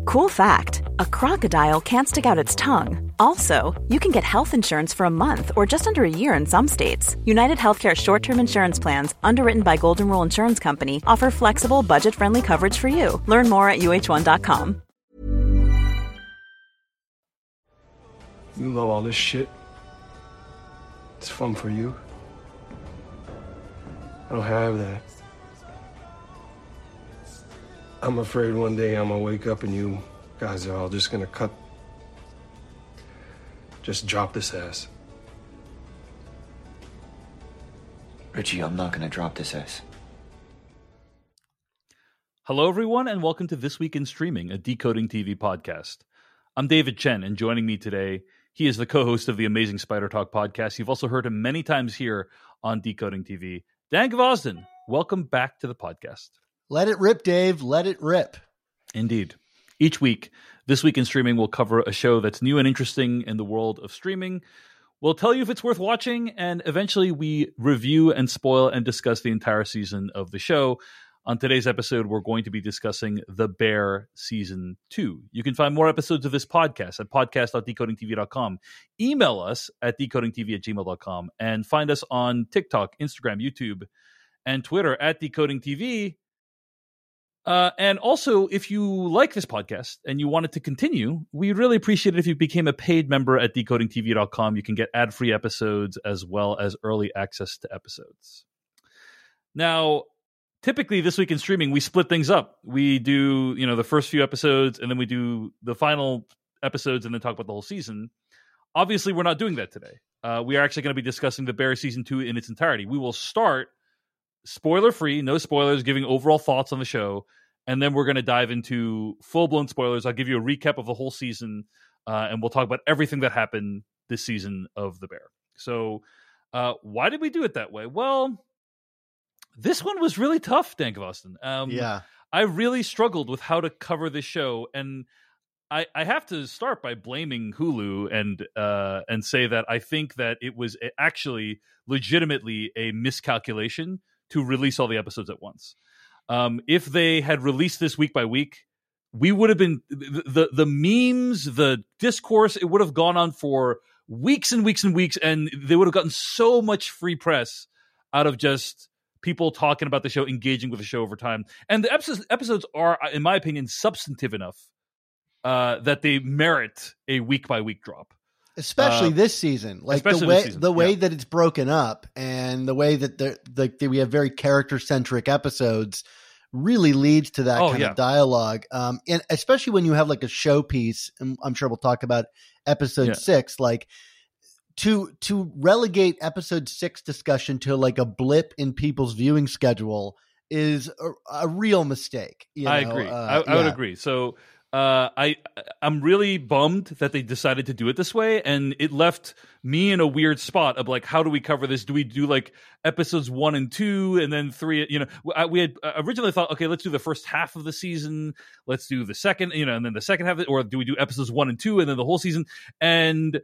Cool fact, a crocodile can't stick out its tongue. Also, you can get health insurance for a month or just under a year in some states. United Healthcare short-term insurance plans, underwritten by Golden Rule Insurance Company, offer flexible, budget-friendly coverage for you. Learn more at uh1.com. You love all this shit. It's fun for you. I don't have that. I'm afraid one day I'm gonna wake up and you guys are all just gonna just drop this ass. Richie, I'm not gonna drop this ass. Hello, everyone, and welcome to This Week in Streaming, a Decoding TV podcast. I'm David Chen, and joining me today, he is the co-host of the Amazing Spider Talk podcast. You've also heard him many times here on Decoding TV. Dan Gvozden, welcome back to the podcast. Let it rip, Dave. Let it rip. Indeed. Each week, This Week in Streaming will cover a show that's new and interesting in the world of streaming. We'll tell you if it's worth watching, and eventually we review and spoil and discuss the entire season of the show. On today's episode, we're going to be discussing The Bear Season 2. You can find more episodes of this podcast at podcast.decodingtv.com. Email us at decodingtv@gmail.com and find us on TikTok, Instagram, YouTube, and Twitter at decodingtv. And also, if you like this podcast and you want it to continue, we'd really appreciate it if you became a paid member at decodingtv.com. You can get ad-free episodes as well as early access to episodes. Now, typically this week in streaming, we split things up. We do, the first few episodes, and then we do the final episodes and then talk about the whole season. Obviously, we're not doing that today. We are actually going to be discussing The Bear Season 2 in its entirety. We will start spoiler-free, no spoilers, giving overall thoughts on the show, and then we're going to dive into full-blown spoilers. I'll give you a recap of the whole season, and we'll talk about everything that happened this season of The Bear. So why did we do it that way? Well, this one was really tough, Dan Gvozden. Yeah. I really struggled with how to cover this show, and I have to start by blaming Hulu and say that I think that it was actually legitimately a miscalculation to release all the episodes at once. If they had released this week by week, we would have been the memes, the discourse, it would have gone on for weeks and weeks and weeks, and they would have gotten so much free press out of just people talking about the show, engaging with the show over time. And the episodes are, in my opinion, substantive enough that they merit a week by week drop. Especially this season, like the way that it's broken up and the way that we have very character centric episodes really leads to that kind of dialogue. And especially when you have like a showpiece, and I'm sure we'll talk about episode 6, like to relegate episode 6 discussion to like a blip in people's viewing schedule is a real mistake. I agree. I would agree. So I'm really bummed that they decided to do it this way, and it left me in a weird spot of like, how do we cover this? Do we do like episodes 1 and 2 and then 3? We had originally thought, okay, let's do the first half of the season, let's do the second, and then the second half, or do we do episodes 1 and 2 and then the whole season? And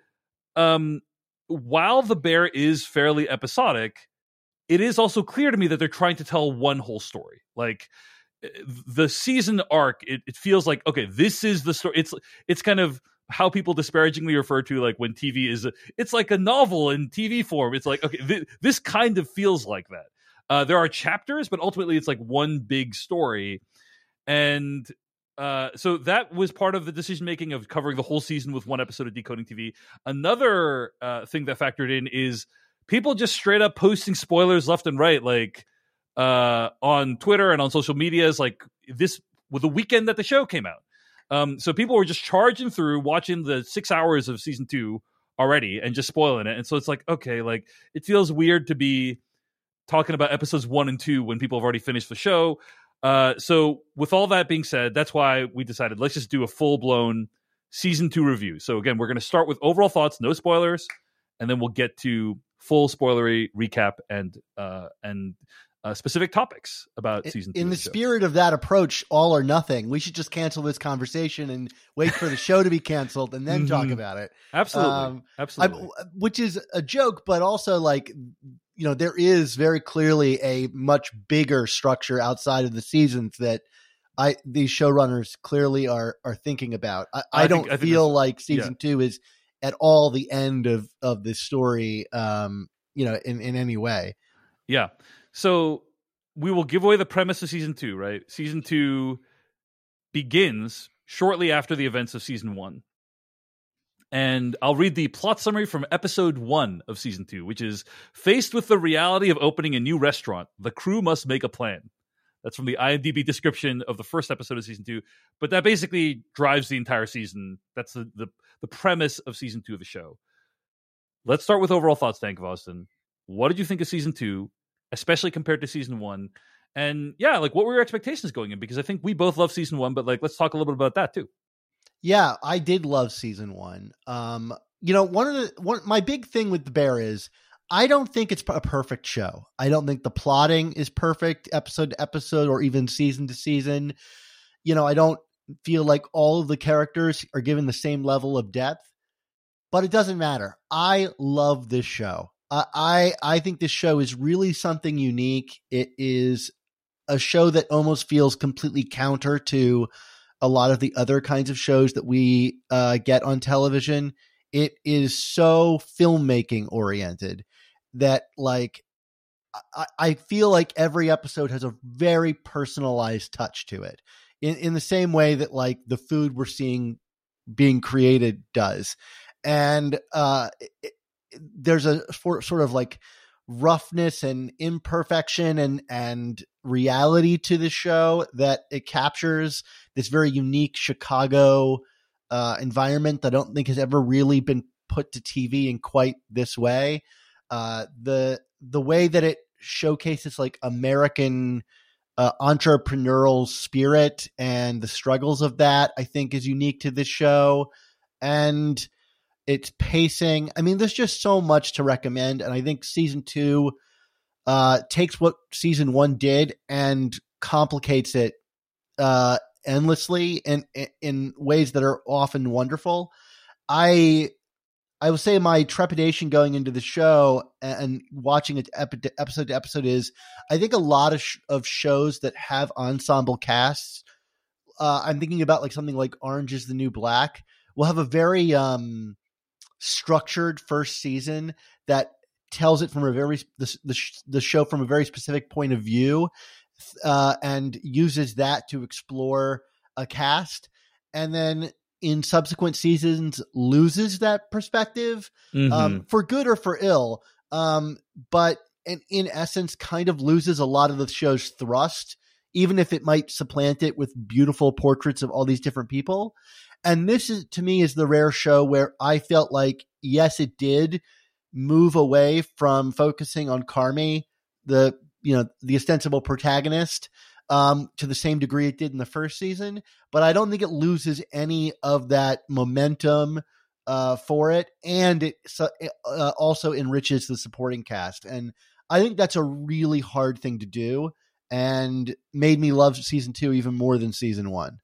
while The Bear is fairly episodic, it is also clear to me that they're trying to tell one whole story. Like, the season arc, it feels like, okay, this is the story. It's kind of how people disparagingly refer to like when TV is it's like a novel in TV form. It's like, okay, this kind of feels like that. There are chapters, but ultimately it's like one big story. And so that was part of the decision making of covering the whole season with one episode of Decoding TV. Another thing that factored in is people just straight up posting spoilers left and right, like on Twitter and on social media, is like this with the weekend that the show came out. So people were just charging through, watching the 6 hours of season 2 already and just spoiling it. And so it's like, okay, like it feels weird to be talking about episodes 1 and 2 when people have already finished the show. So with all that being said, that's why we decided let's just do a full blown season 2 review. So again, we're going to start with overall thoughts, no spoilers, and then we'll get to full spoilery recap and specific topics about season 2. In the spirit of that approach, all or nothing, we should just cancel this conversation and wait for the show to be canceled and then talk about it. Absolutely. Absolutely. Which is a joke, but also like, there is very clearly a much bigger structure outside of the seasons that these showrunners clearly are thinking about. I don't feel like season 2 is at all the end of this story, in any way. Yeah. So we will give away the premise of season 2, right? Season 2 begins shortly after the events of season 1. And I'll read the plot summary from episode 1 of season 2, which is, faced with the reality of opening a new restaurant, the crew must make a plan. That's from the IMDb description of the first episode of season 2. But that basically drives the entire season. That's the premise of season 2 of the show. Let's start with overall thoughts, Dank of Austin. What did you think of season 2, especially compared to season 1? And yeah, like, what were your expectations going in? Because I think we both love season 1, but like, let's talk a little bit about that too. Yeah, I did love season 1. My big thing with The Bear is I don't think it's a perfect show. I don't think the plotting is perfect episode to episode or even season to season. I don't feel like all of the characters are given the same level of depth, but it doesn't matter. I love this show. I think this show is really something unique. It is a show that almost feels completely counter to a lot of the other kinds of shows that we get on television. It is so filmmaking oriented that, like, I feel like every episode has a very personalized touch to it in the same way that, like, the food we're seeing being created does. And there's a sort of like roughness and imperfection and reality to the show that it captures this very unique Chicago environment that I don't think has ever really been put to TV in quite this way. The way that it showcases like American entrepreneurial spirit and the struggles of that, I think, is unique to this show. And its pacing. I mean, there's just so much to recommend. And I think season 2 takes what season 1 did and complicates it endlessly and in ways that are often wonderful. I would say my trepidation going into the show and watching it episode to episode is, I think a lot of shows that have ensemble casts, I'm thinking about like something like Orange is the New Black, will have a very structured first season that tells it from a very the show from a very specific point of view, and uses that to explore a cast, and then in subsequent seasons loses that perspective, for good or for ill, but in essence kind of loses a lot of the show's thrust, even if it might supplant it with beautiful portraits of all these different people. And this is, to me, is the rare show where I felt like, yes, it did move away from focusing on Carmy, the ostensible protagonist, to the same degree it did in the first season. But I don't think it loses any of that momentum for it. And it also enriches the supporting cast. And I think that's a really hard thing to do, and made me love season 2 even more than season 1.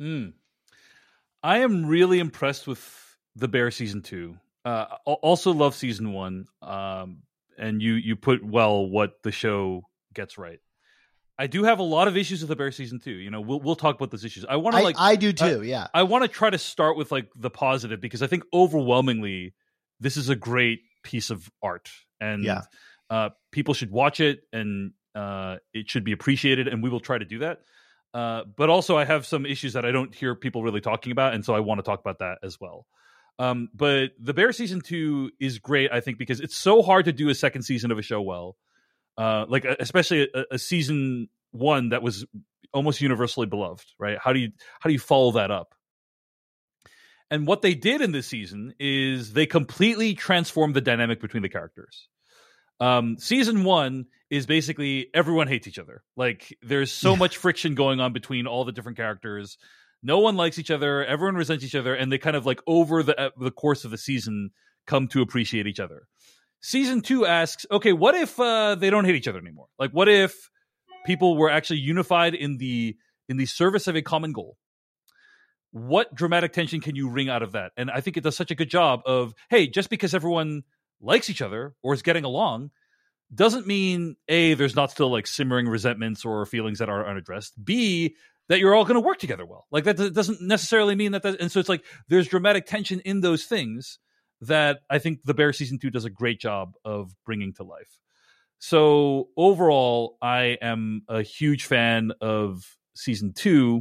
I am really impressed with The Bear season 2. Also love season 1. And you put well what the show gets right. I do have a lot of issues with The Bear season 2. We'll talk about those issues. I do too. Yeah. I want to try to start with like the positive, because I think overwhelmingly this is a great piece of art, and people should watch it, and it should be appreciated, and we will try to do that. But also I have some issues that I don't hear people really talking about, and so I want to talk about that as well. But The Bear season 2 is great, I think, because it's so hard to do a second season of a show well. Especially a season 1 that was almost universally beloved, right? How do you follow that up? And what they did in this season is they completely transformed the dynamic between the characters. Season 1 is basically everyone hates each other. Like, there's so much friction going on between all the different characters. No one likes each other. Everyone resents each other. And they kind of like over the course of the season come to appreciate each other. Season 2 asks, okay, what if they don't hate each other anymore? Like, what if people were actually unified in the service of a common goal? What dramatic tension can you wring out of that? And I think it does such a good job of, hey, just because everyone likes each other or is getting along doesn't mean A, there's not still like simmering resentments or feelings that are unaddressed. B, that you're all going to work together well. Like that doesn't necessarily mean that. And so it's like there's dramatic tension in those things that I think The Bear season 2 does a great job of bringing to life. So overall, I am a huge fan of season 2,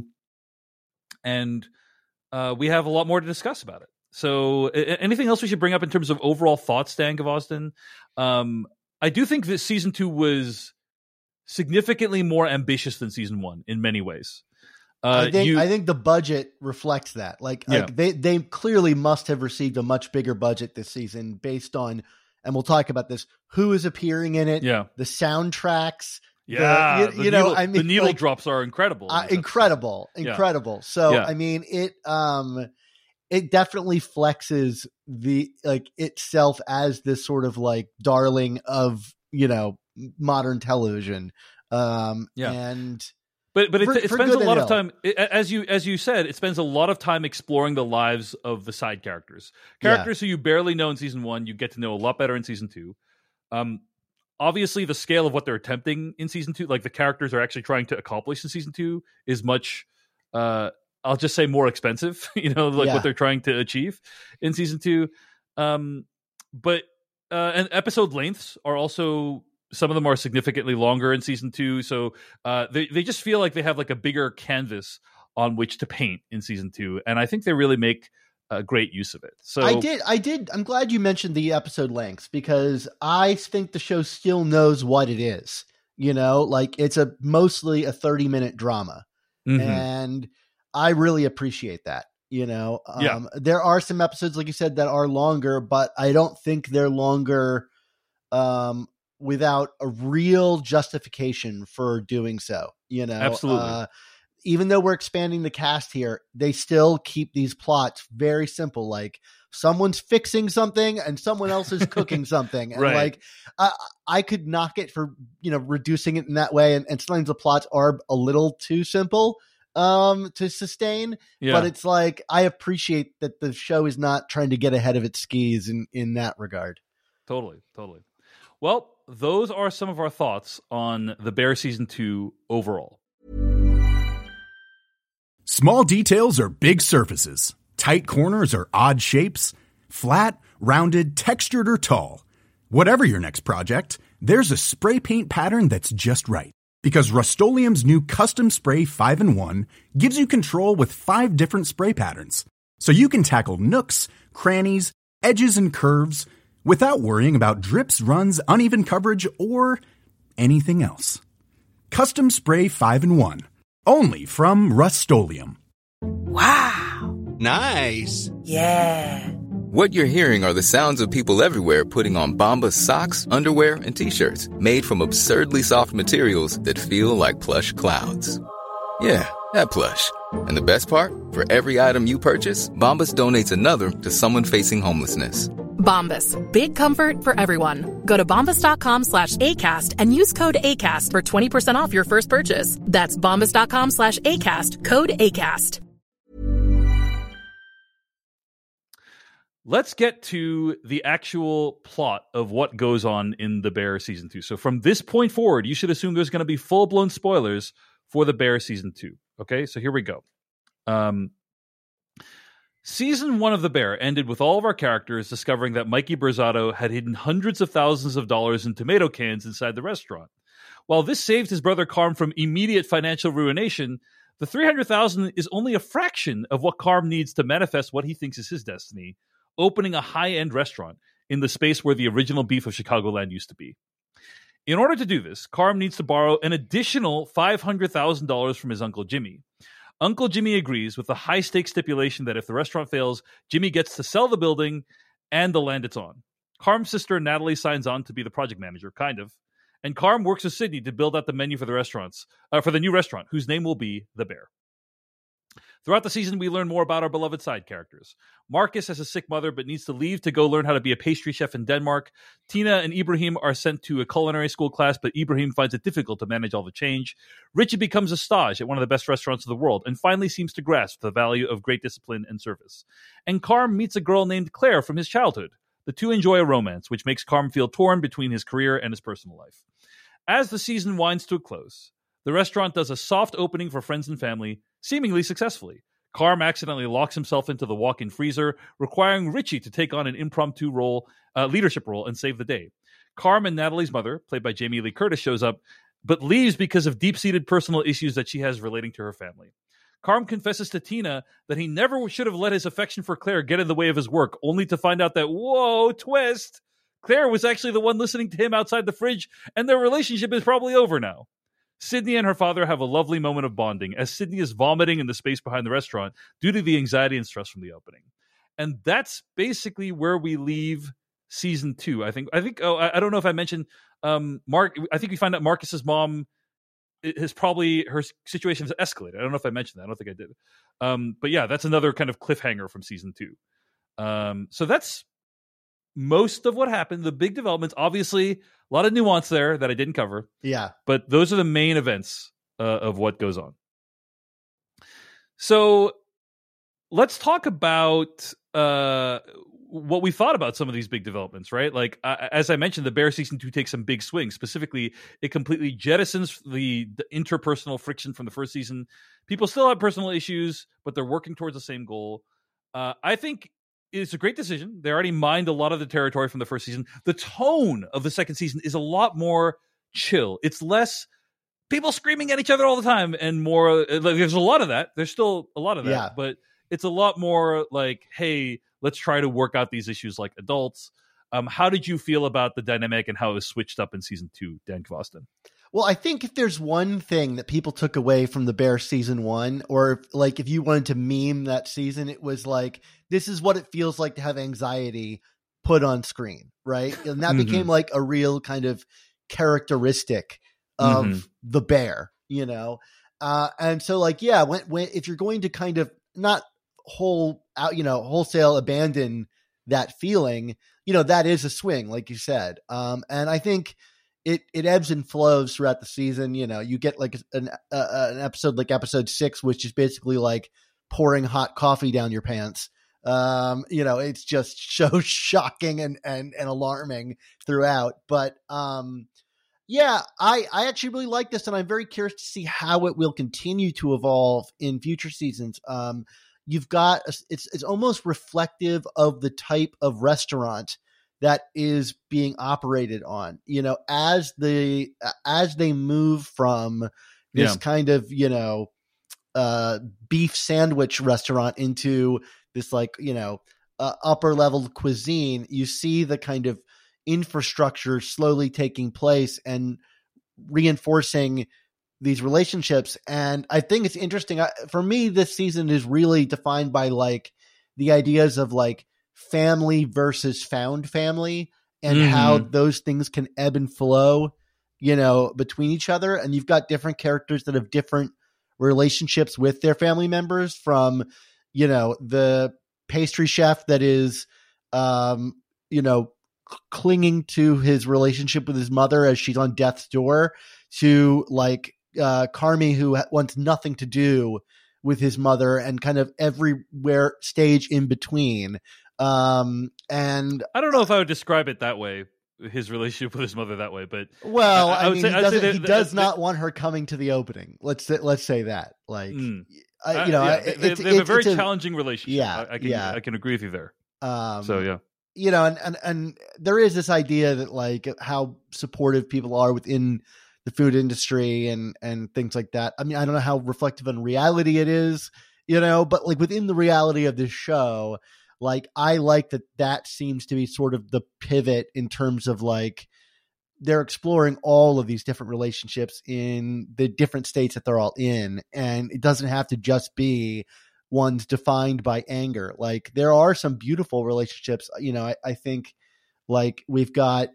and we have a lot more to discuss about it. So anything else we should bring up in terms of overall thoughts, Dan Gvozden? I do think that season 2 was significantly more ambitious than season 1 in many ways. I think the budget reflects that. Like they clearly must have received a much bigger budget this season based on, and we'll talk about this, who is appearing in it, the soundtracks. Yeah, the needle drops are incredible. Incredible. So I mean, it definitely flexes the itself as this sort of like darling of modern television. And. But it spends a lot of time, as you said, it spends a lot of time exploring the lives of the side characters who you barely know in season 1. You get to know a lot better in season 2. Obviously, the scale of what they're attempting in season 2, like the characters are actually trying to accomplish in season 2, is much, I'll just say, more expensive. What they're trying to achieve in season 2. And episode lengths are also. Some of them are significantly longer in season 2, so they just feel like they have like a bigger canvas on which to paint in season 2, and I think they really make great use of it. So I did. I'm glad you mentioned the episode lengths because I think the show still knows what it is. Like it's mostly a 30-minute drama, and I really appreciate that. There are some episodes, like you said, that are longer, but I don't think they're longer. Without a real justification for doing so, Absolutely. Even though we're expanding the cast here, they still keep these plots very simple. Like someone's fixing something and someone else is cooking something. And right. I could knock it for, reducing it in that way. And sometimes the plots are a little too simple to sustain, but it's like, I appreciate that the show is not trying to get ahead of its skis in that regard. Totally. Well, those are some of our thoughts on The Bear season 2 overall. Small details are big surfaces. Tight corners are odd shapes. Flat, rounded, textured, or tall. Whatever your next project, there's a spray paint pattern that's just right. Because Rust-Oleum's new Custom Spray 5-in-1 gives you control with 5 different spray patterns. So you can tackle nooks, crannies, edges, and curves without worrying about drips, runs, uneven coverage, or anything else. Custom Spray 5-in-1. Only from Rust-Oleum. Wow. Nice. Yeah. What you're hearing are the sounds of people everywhere putting on Bombas socks, underwear, and T-shirts made from absurdly soft materials that feel like plush clouds. Yeah, that plush. And the best part? For every item you purchase, Bombas donates another to someone facing homelessness. Bombas. Big comfort for everyone. Go to bombas.com/ACAST and use code ACAST for 20% off your first purchase. That's bombas.com/ACAST. Code ACAST. Let's get to the actual plot of what goes on in The Bear season 2. So from this point forward, you should assume there's going to be full-blown spoilers for The Bear season 2. Okay, so here we go. Season 1 of The Bear ended with all of our characters discovering that Mikey Borzato had hidden hundreds of thousands of dollars in tomato cans inside the restaurant. While this saved his brother Carm from immediate financial ruination, the $300,000 is only a fraction of what Carm needs to manifest what he thinks is his destiny, opening a high-end restaurant in the space where the original Beef of Chicagoland used to be. In order to do this, Carm needs to borrow an additional $500,000 from his Uncle Jimmy. Uncle Jimmy agrees with the high-stakes stipulation that if the restaurant fails, Jimmy gets to sell the building and the land it's on. Carm's sister, Natalie, signs on to be the project manager, kind of. And Carm works with Sydney to build out the menu for the new restaurant, whose name will be The Bear. Throughout the season, we learn more about our beloved side characters. Marcus has a sick mother but needs to leave to go learn how to be a pastry chef in Denmark. Tina and Ibrahim are sent to a culinary school class, but Ibrahim finds it difficult to manage all the change. Richie becomes a stage at one of the best restaurants in the world and finally seems to grasp the value of great discipline and service. And Carm meets a girl named Claire from his childhood. The two enjoy a romance, which makes Carm feel torn between his career and his personal life. As the season winds to a close, The restaurant does a soft opening for friends and family, seemingly successfully. Carm accidentally locks himself into the walk-in freezer, requiring Richie to take on an impromptu leadership role and save the day. Carm and Natalie's mother, played by Jamie Lee Curtis, shows up, but leaves because of deep-seated personal issues that she has relating to her family. Carm confesses to Tina that he never should have let his affection for Claire get in the way of his work, only to find out that, whoa, twist, Claire was actually the one listening to him outside the fridge, and their relationship is probably over now. Sydney and her father have a lovely moment of bonding, as Sydney is vomiting in the space behind the restaurant due to the anxiety and stress from the opening. And that's basically where we leave season 2. I think. I don't know if I mentioned Mark. I think we find out Marcus's mom has probably, her situation has escalated. I don't know if I mentioned that. I don't think I did. But yeah, that's another kind of cliffhanger from season 2. So that's most of what happened. The big developments, obviously, a lot of nuance there that I didn't cover. Yeah, but those are the main events of what goes on. So let's talk about what we thought about some of these big developments, right? Like, as I mentioned, The Bear season 2 takes some big swings. Specifically, it completely jettisons the interpersonal friction from the first season. People still have personal issues, but they're working towards the same goal. I think it's a great decision. They already mined a lot of the territory from the first season. The tone of the second season is a lot more chill. It's less people screaming at each other all the time and more, like, there's a lot of that. There's still a lot of that, but it's a lot more like, hey, let's try to work out these issues like adults. How did you feel about the dynamic and how it was switched up in season 2, Dan Kvoston? Well, I think if there's one thing that people took away from The Bear season 1, or if you wanted to meme that season, it was like, this is what it feels like to have anxiety put on screen, right? And that became like a real kind of characteristic of the Bear, you know? And so like, yeah, when if you're going to kind of not wholesale abandon that feeling, you know, that is a swing, like you said. And I think it ebbs and flows throughout the season. You know, you get like an episode like episode 6, which is basically like pouring hot coffee down your pants. You know, it's just so shocking and alarming throughout. But yeah, I actually really like this, and I'm very curious to see how it will continue to evolve in future seasons. You've got it's almost reflective of the type of restaurant that is being operated on, you know, as they move from this kind of, you know, beef sandwich restaurant into this, like, you know, upper level cuisine. You see the kind of infrastructure slowly taking place and reinforcing these relationships. And I think it's interesting. For me, this season is really defined by like the ideas of like family versus found family and how those things can ebb and flow, you know, between each other. And you've got different characters that have different relationships with their family members, from, you know, the pastry chef that is, you know, clinging to his relationship with his mother as she's on death's door, to like Carmy, who wants nothing to do with his mother, and kind of everywhere stage in between. And I don't know if I would describe it that way, his relationship with his mother that way, but well, I mean, he does not want her coming to the opening. Let's say that, like, you know, they have a very challenging relationship. Yeah, I can agree with you there. So yeah, you know, and there is this idea that like how supportive people are within the food industry and things like that. I mean, I don't know how reflective on reality it is, you know, but like within the reality of this show, like I like that seems to be sort of the pivot in terms of like they're exploring all of these different relationships in the different states that they're all in. And it doesn't have to just be ones defined by anger. Like there are some beautiful relationships. You know, I think like we've got,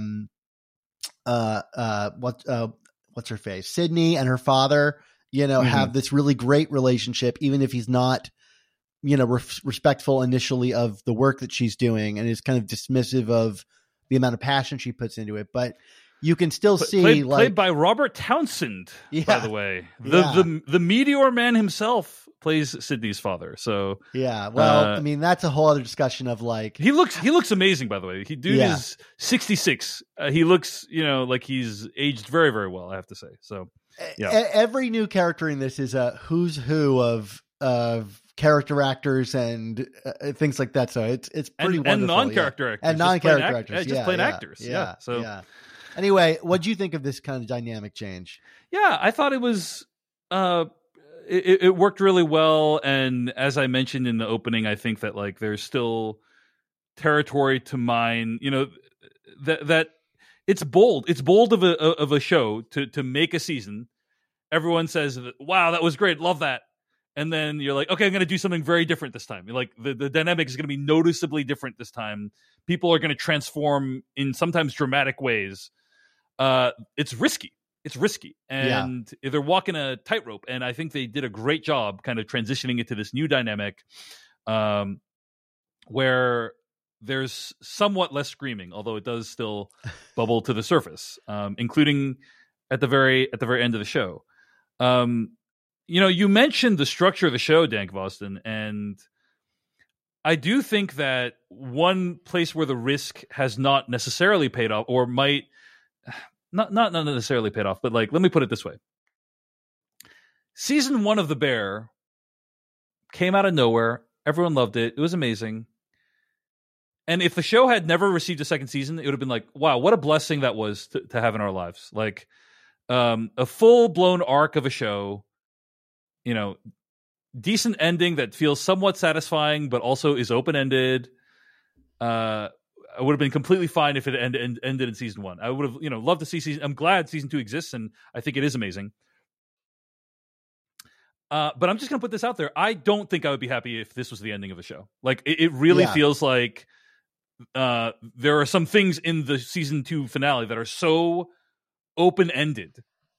what's her face? Sydney and her father, you know, have this really great relationship, even if he's not, you know, respectful initially of the work that she's doing and is kind of dismissive of the amount of passion she puts into it. But you can still see played by Robert Townsend, by the way, the Meteor Man himself plays Sydney's father. So yeah, well, I mean, that's a whole other discussion of like, he looks amazing, by the way. Dude is 66. He looks, you know, like he's aged very, very well, I have to say. So Every new character in this is a who's who of character actors and things like that. So it's pretty wonderful. And non-character actors. And non-character actors. Just plain actors. Yeah. Anyway, what do you think of this kind of dynamic change? Yeah, I thought it was it worked really well. And as I mentioned in the opening, I think that like there's still territory to mine. You know, that it's bold. It's bold of a show to make a season. Everyone says, "Wow, that was great. Love that." And then you're like, okay, I'm going to do something very different this time. Like the dynamic is going to be noticeably different this time. People are going to transform in sometimes dramatic ways. It's risky. And they're walking a tightrope. And I think they did a great job kind of transitioning into this new dynamic where there's somewhat less screaming, although it does still bubble to the surface, including at the very end of the show. You know, you mentioned the structure of the show, Dan Kvoston, and I do think that one place where the risk has not necessarily paid off, or might not necessarily paid off, but like, let me put it this way. Season 1 of The Bear came out of nowhere. Everyone loved it. It was amazing. And if the show had never received a second season, it would have been like, wow, what a blessing that was to have in our lives. Like a full-blown arc of a show. You know, decent ending that feels somewhat satisfying, but also is open-ended. I would have been completely fine if it ended in season 1. I would have, loved to see season. I'm glad season 2 exists, and I think it is amazing. But I'm just going to put this out there. I don't think I would be happy if this was the ending of the show. Like, it really feels like there are some things in the season 2 finale that are so open-ended.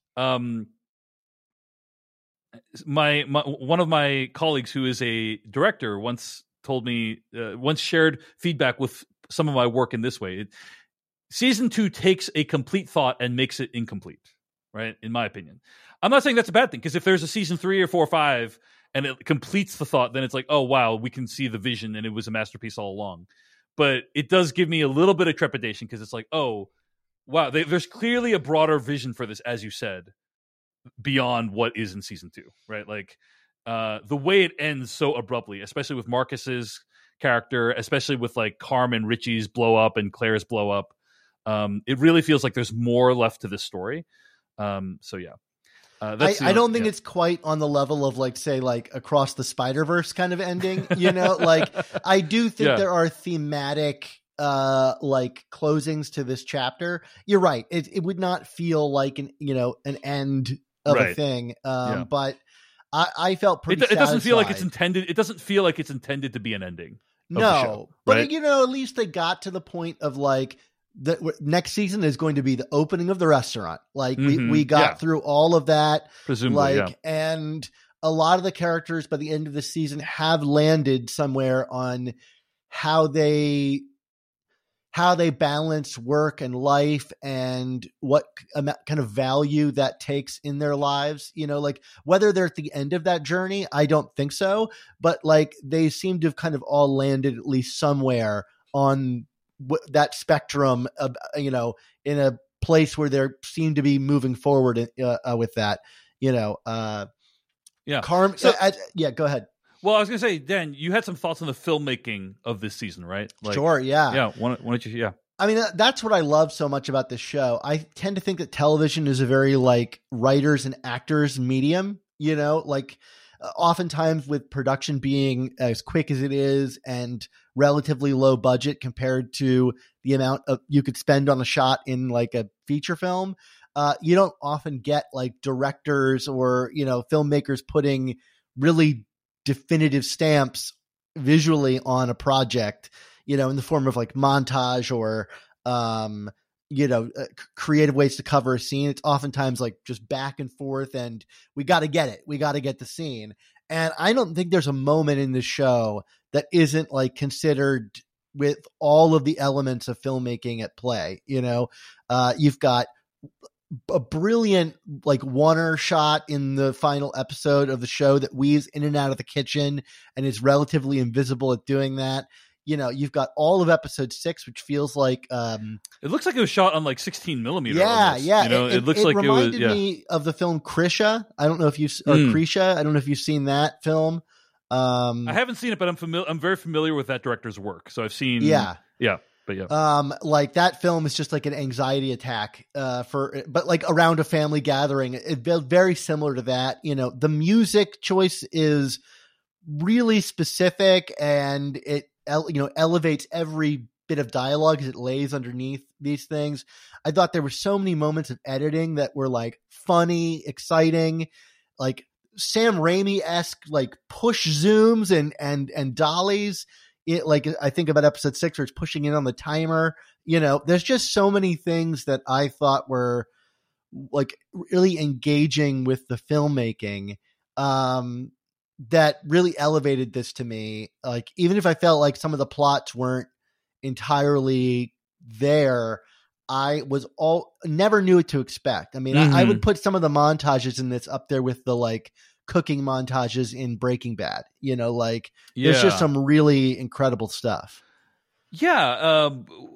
One of my colleagues who is a director once shared feedback with some of my work in this way. Season 2 takes a complete thought and makes it incomplete, right? In my opinion. I'm not saying that's a bad thing, because if there's a season 3 or 4 or 5 and it completes the thought, then it's like, oh, wow, we can see the vision and it was a masterpiece all along. But it does give me a little bit of trepidation, because it's like, oh, wow, there's clearly a broader vision for this, as you said, beyond what is in season 2, right? Like the way it ends so abruptly, especially with Marcus's character, especially with like Carmen Richie's blow up and Claire's blow up. It really feels like there's more left to this story. So yeah. I don't think it's quite on the level of like, say, like Across the Spider-Verse kind of ending, like I do think there are thematic like closings to this chapter. You're right. It would not feel like an end of a thing. But I felt pretty it doesn't feel like it's intended. It doesn't feel like it's intended to be an ending. No, show, right? But at least they got to the point of like, the next season is going to be the opening of the restaurant. Like we got through all of that, presumably, and a lot of the characters by the end of the season have landed somewhere on how they balance work and life and what kind of value that takes in their lives. Like whether they're at the end of that journey, I don't think so, but like they seem to have kind of all landed at least somewhere on that spectrum of, in a place where they seem to be moving forward with that, Yeah. Go ahead. Well, I was going to say, Dan, you had some thoughts on the filmmaking of this season, right? Like, sure. Yeah. Yeah. Why don't you? Yeah. I mean, that's what I love so much about this show. I tend to think that television is a very like writers and actors medium, like oftentimes with production being as quick as it is and relatively low budget compared to the amount of you could spend on a shot in like a feature film. You don't often get like directors or, filmmakers putting really definitive stamps visually on a project, in the form of like montage or, creative ways to cover a scene. It's oftentimes like just back and forth and we got to get it. We got to get the scene. And I don't think there's a moment in the show that isn't like considered with all of the elements of filmmaking at play. You've got a brilliant like oneer shot in the final episode of the show that weaves in and out of the kitchen and is relatively invisible at doing that. you've got all of episode 6, which feels like it looks like it was shot on like 16 millimeter. Yeah, almost. yeah. It looks like reminded it was. me of the film Krisha. I don't know if Krisha. I don't know if you've seen that film. I haven't seen it, but I'm very familiar with that director's work. So I've seen. But like that film is just like an anxiety attack but like around a family gathering. It feels very similar to that. The music choice is really specific, and it elevates every bit of dialogue as it lays underneath these things. I thought there were so many moments of editing that were like funny, exciting, like Sam Raimi-esque, like push zooms and dollies. Like I think about episode 6 where it's pushing in on the timer. There's just so many things that I thought were like really engaging with the filmmaking that really elevated this to me. Like, even if I felt like some of the plots weren't entirely there, I never knew what to expect. I mean, I would put some of the montages in this up there with the like cooking montages in Breaking Bad. There's just some really incredible stuff. Yeah.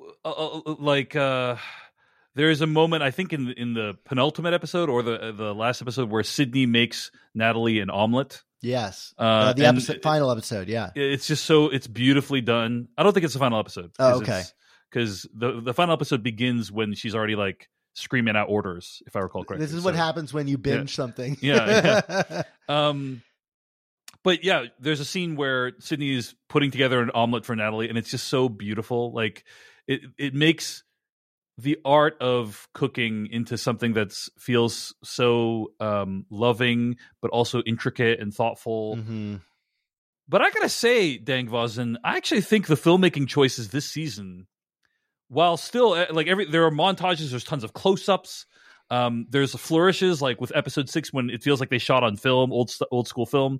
There's a moment, I think in the penultimate episode or the last episode, where Sydney makes Natalie an omelet. Yes. The final episode. Yeah. It's just it's beautifully done. I don't think it's the final episode. Oh, okay. Because the final episode begins when she's already like screaming out orders, if I recall correctly. This is what happens when you binge something. Yeah. But yeah, there's a scene where Sydney is putting together an omelet for Natalie, and it's just so beautiful. Like it makes the art of cooking into something that feels so loving, but also intricate and thoughtful. Mm-hmm. But I gotta say, Dangvazen, I actually think the filmmaking choices this season, while still like there are montages, there's tons of close-ups. There's flourishes like with episode 6 when it feels like they shot on film, old school film.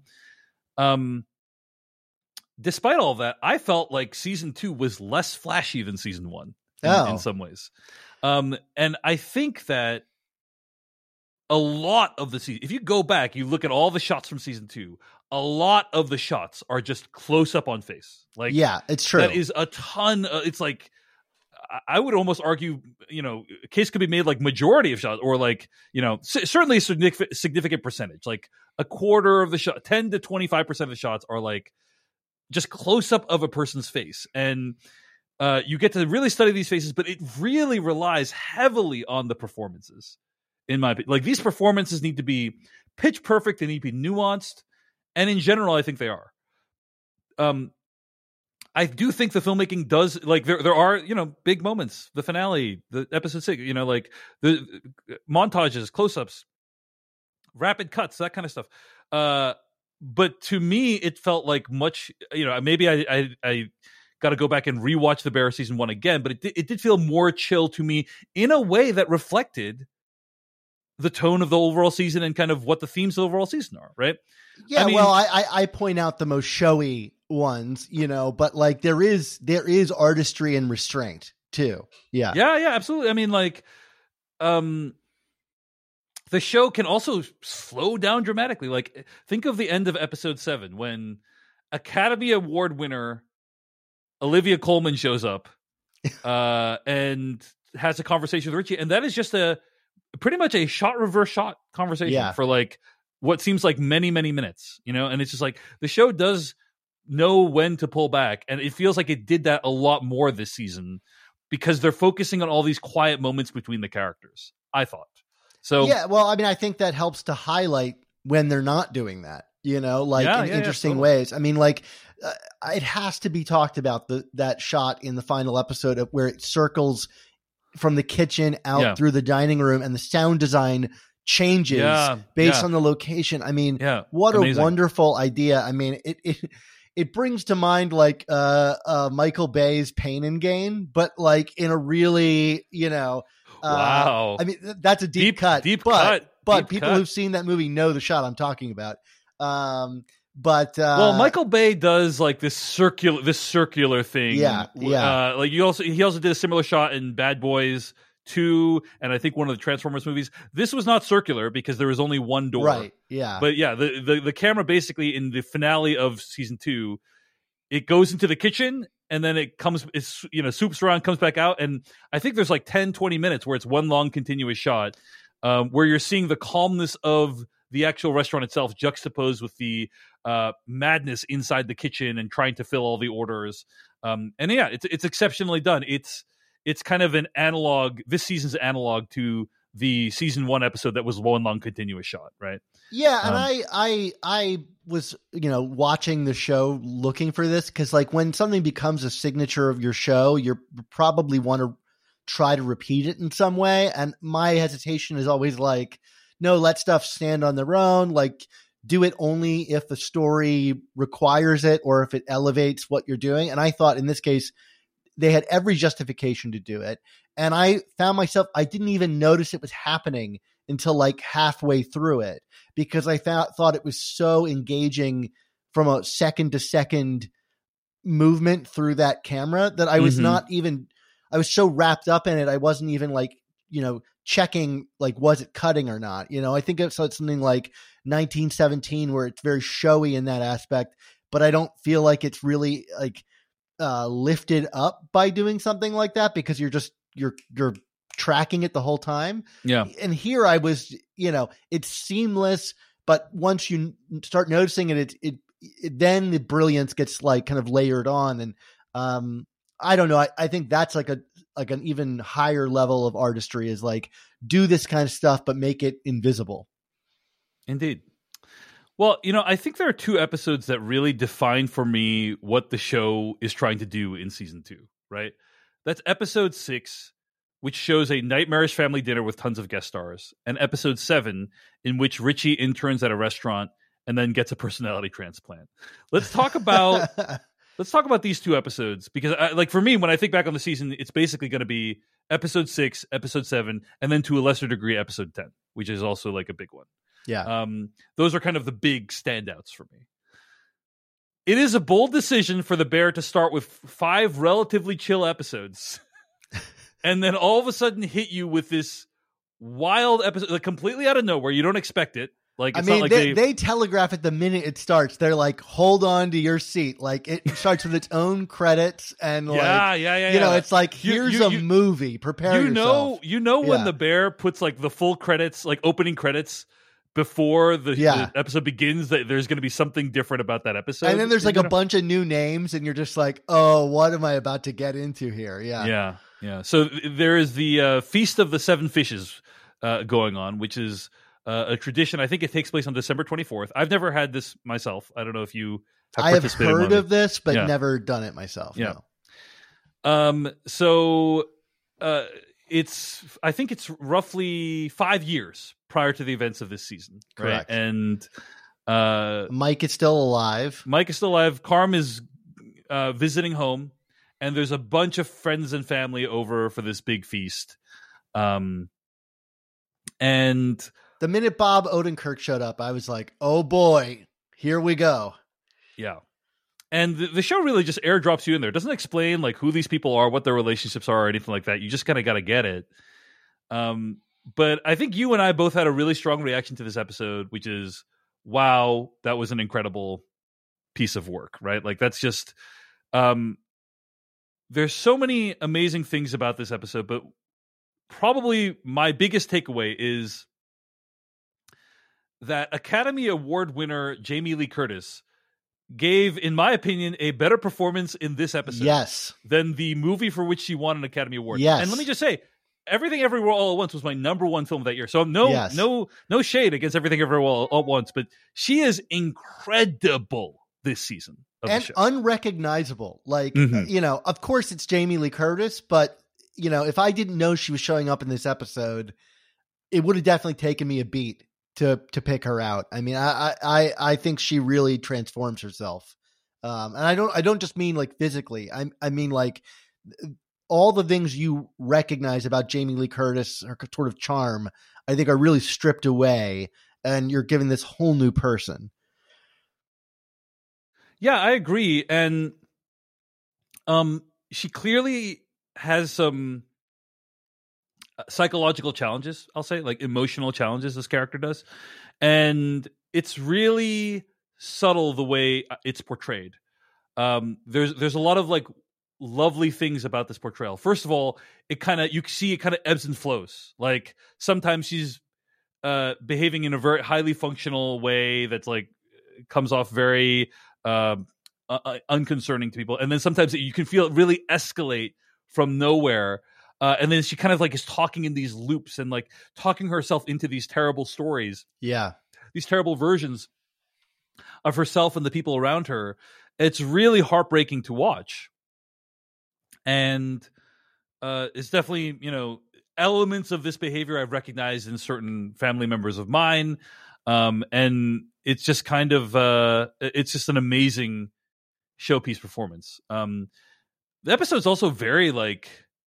Despite all of that, I felt like season 2 was less flashy than season 1 in some ways. And I think that a lot of the season, if you go back, you look at all the shots from season 2, a lot of the shots are just close up on face. Like, yeah, it's true. That is a ton. It's like, I would almost argue, a case could be made like majority of shots, or like, certainly a significant percentage, like a quarter of the shot, 10 to 25% of the shots are like just close up of a person's face. And you get to really study these faces, but it really relies heavily on the performances. In my opinion, like these performances need to be pitch perfect. They need to be nuanced. And in general, I think they are. I do think the filmmaking does, like, there are, big moments. The finale, the episode 6, like the montages, close-ups, rapid cuts, that kind of stuff. But to me, it felt like much, maybe I got to go back and rewatch The Bear season 1 again, but it did feel more chill to me in a way that reflected the tone of the overall season and kind of what the themes of the overall season are, right? Yeah, I point out the most showy ones, but like there is artistry and restraint too. Yeah, absolutely. I mean, like, the show can also slow down dramatically. Like, think of the end of episode 7 when Academy Award winner Olivia Colman shows up and has a conversation with Richie, and that is just pretty much a reverse shot conversation for like what seems like many minutes, and it's just like the show does know when to pull back, and it feels like it did that a lot more this season because they're focusing on all these quiet moments between the characters, I thought. So yeah, well, I mean, I think that helps to highlight when they're not doing that, in interesting ways. I mean, like, it has to be talked about that shot in the final episode of where it circles from the kitchen out through the dining room, and the sound design changes based on the location. I mean, what amazing. A wonderful idea. I mean, it brings to mind like Michael Bay's Pain and Gain, but like in a really, wow. I mean, that's a deep cut. But people who've seen that movie know the shot I'm talking about. Well, Michael Bay does like this circular thing. Yeah. Like he also did a similar shot in Bad Boys 2, and I think one of the Transformers movies. This was not circular because there was only one door. Right. Yeah. But yeah, the camera basically in the finale of season 2, it goes into the kitchen and then it swoops around, comes back out, and I think there's like 10-20 minutes where it's one long continuous shot, where you're seeing the calmness of the actual restaurant itself juxtaposed with the madness inside the kitchen and trying to fill all the orders. And yeah, it's exceptionally done. It's kind of an analog, this season's analog to the season 1 episode that was one long continuous shot, right? Yeah, and I was, watching the show looking for this, because like when something becomes a signature of your show, you probably want to try to repeat it in some way. And my hesitation is always like, no, let stuff stand on their own. Like, do it only if the story requires it or if it elevates what you're doing. And I thought in this case, they had every justification to do it. And I found myself, I didn't even notice it was happening until like halfway through it, because I thought it was so engaging from a second to second movement through that camera that I was not even, I was so wrapped up in it. I wasn't even like, checking like, was it cutting or not? I think it's something like 1917 where it's very showy in that aspect, but I don't feel like it's really like lifted up by doing something like that, because you're tracking it the whole time. Yeah. And here I was, it's seamless, but once you start noticing it, then the brilliance gets like kind of layered on. And I don't know. I think that's like an even higher level of artistry, is like, do this kind of stuff, but make it invisible. Indeed. Well, I think there are 2 episodes that really define for me what the show is trying to do in season 2, right? That's episode 6, which shows a nightmarish family dinner with tons of guest stars, and episode 7, in which Richie interns at a restaurant and then gets a personality transplant. Let's talk about these 2 episodes, because for me, when I think back on the season, it's basically going to be episode 6, episode 7, and then to a lesser degree, episode 10, which is also like a big one. Yeah. Those are kind of the big standouts for me. It is a bold decision for the Bear to start with 5 relatively chill episodes and then all of a sudden hit you with this wild episode, like completely out of nowhere. You don't expect it. Like, it's not like they telegraph it the minute it starts. They're like, hold on to your seat. Like, it starts with its own credits, and like, it's like, here's a movie. Prepare yourself. When the Bear puts like the full credits, like opening credits before the episode begins, that there's going to be something different about that episode. And then there's like a bunch of new names, and you're just like, oh, what am I about to get into here? Yeah. So there is the Feast of the 7 Fishes going on, which is a tradition. I think it takes place on December 24th. I've never had this myself. I don't know if you have participated. I have heard of this, but never done it myself. Yeah. No. So I think it's roughly 5 years prior to the events of this season. Correct. Right? And Mike is still alive. Carm is visiting home, and there's a bunch of friends and family over for this big feast. And the minute Bob Odenkirk showed up, I was like, oh boy, here we go. Yeah. And the show really just airdrops you in there. It doesn't explain like who these people are, what their relationships are, or anything like that. You just kind of got to get it. But I think you and I both had a really strong reaction to this episode, which is, wow, that was an incredible piece of work, right? Like, that's just, there's so many amazing things about this episode, but probably my biggest takeaway is that Academy Award winner Jamie Lee Curtis gave, in my opinion, a better performance in this episode than the movie for which she won an Academy Award. Yes. And let me just say, Everything Everywhere All at Once was my #1 film that year. So no shade against Everything Everywhere All at Once, but she is incredible this season of and the show. Unrecognizable. Like, of course it's Jamie Lee Curtis, but if I didn't know she was showing up in this episode, it would have definitely taken me a beat to pick her out. I mean, I think she really transforms herself. And I don't just mean like physically. I mean like all the things you recognize about Jamie Lee Curtis, her sort of charm, I think are really stripped away, and you're given this whole new person. Yeah, I agree. And she clearly has some psychological challenges, I'll say, like emotional challenges this character does. And it's really subtle the way it's portrayed. There's a lot of like lovely things about this portrayal. First of all, you see it kind of ebbs and flows. Like sometimes she's behaving in a very highly functional way that's like comes off very unconcerning to people, and then sometimes you can feel it really escalate from nowhere. And then she kind of like is talking in these loops and like talking herself into these terrible stories. Yeah. These terrible versions of herself and the people around her. It's really heartbreaking to watch. And it's definitely, elements of this behavior I've recognized in certain family members of mine. And it's just kind of, it's just an amazing showpiece performance. The episode's also very like,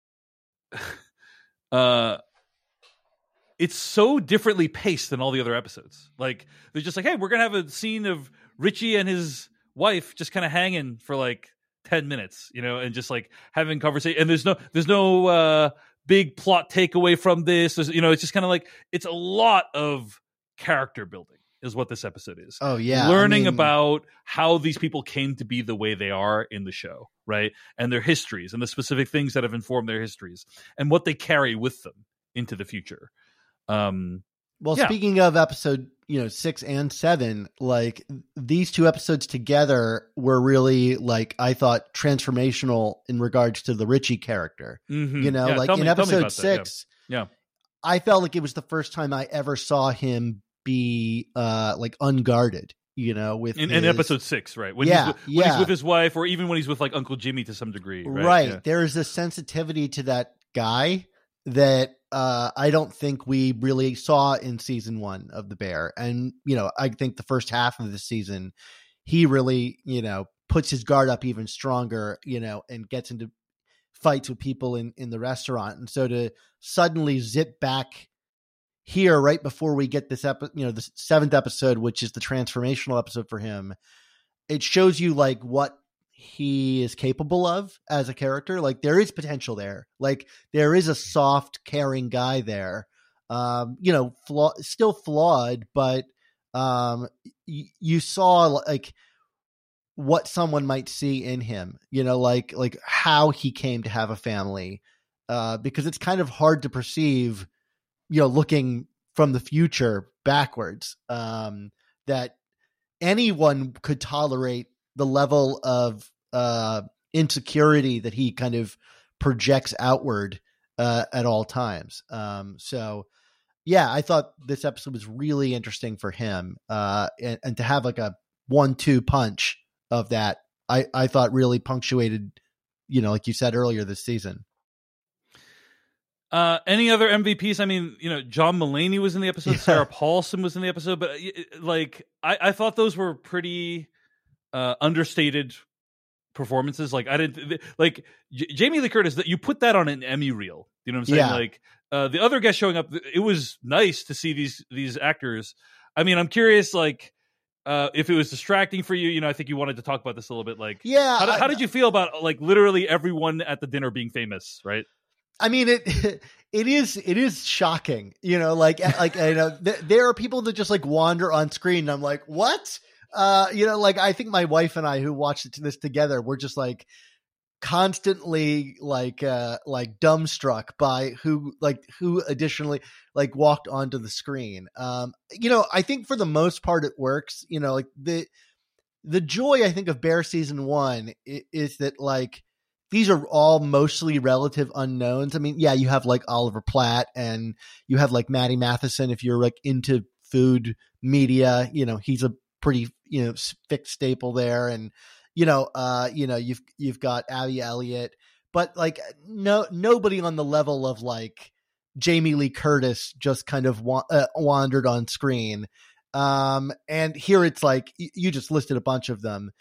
it's so differently paced than all the other episodes. Like they're just like, hey, we're gonna have a scene of Richie and his wife just kind of hanging for like 10 minutes, and just like having conversation. And there's no big plot takeaway from this. It's just kind of like it's a lot of character building is what this episode is. Oh yeah, learning about how these people came to be the way they are in the show, right? And their histories and the specific things that have informed their histories and what they carry with them into the future. Speaking of episode 6 and 7, like these two episodes together were really like I thought transformational in regards to the Richie character. Mm-hmm. In episode 6, yeah, I felt like it was the first time I ever saw him be like unguarded, with in episode 6, right? When he's with his wife, or even when he's with like Uncle Jimmy to some degree, right? Yeah. There's a sensitivity to that guy that I don't think we really saw in season 1 of The Bear. And, I think the first half of the season, he really, puts his guard up even stronger, and gets into fights with people in the restaurant. And so to suddenly zip back here right before we get this the 7th episode, which is the transformational episode for him, it shows you like what he is capable of as a character. Like there is potential there. Like there is a soft, caring guy there. Still flawed, but you saw like what someone might see in him. Like how he came to have a family. Because it's kind of hard to perceive, looking from the future backwards, that anyone could tolerate the level of insecurity that he kind of projects outward at all times. So yeah, I thought this episode was really interesting for him, and to have like a 1-2 punch of that, I thought really punctuated, like you said earlier this season. Any other MVPs? I mean, John Mulaney was in the episode. Yeah. Sarah Paulson was in the episode, but like I thought those were pretty understated performances. Like I didn't like Jamie Lee Curtis. That you put that on an Emmy reel. You know what I'm saying? Yeah. Like the other guests showing up. It was nice to see these actors. I mean, I'm curious, like. If it was distracting for you, I think you wanted to talk about this a little bit. Like, yeah, how did you feel about like literally everyone at the dinner being famous, right? I mean, it is shocking, there are people that just like wander on screen and I'm like, what? I think my wife and I who watched this together, we're just like constantly like dumbstruck by who additionally like walked onto the screen. I think for the most part it works, like the joy I think of Bear season 1 is that like, these are all mostly relative unknowns. I mean, yeah, you have like Oliver Platt and you have like Matty Matheson. If you're like into food media, he's a pretty, fixed staple there. And, you've got Abby Elliott, but like nobody on the level of like Jamie Lee Curtis just kind of wandered on screen. And here it's like, you just listed a bunch of them.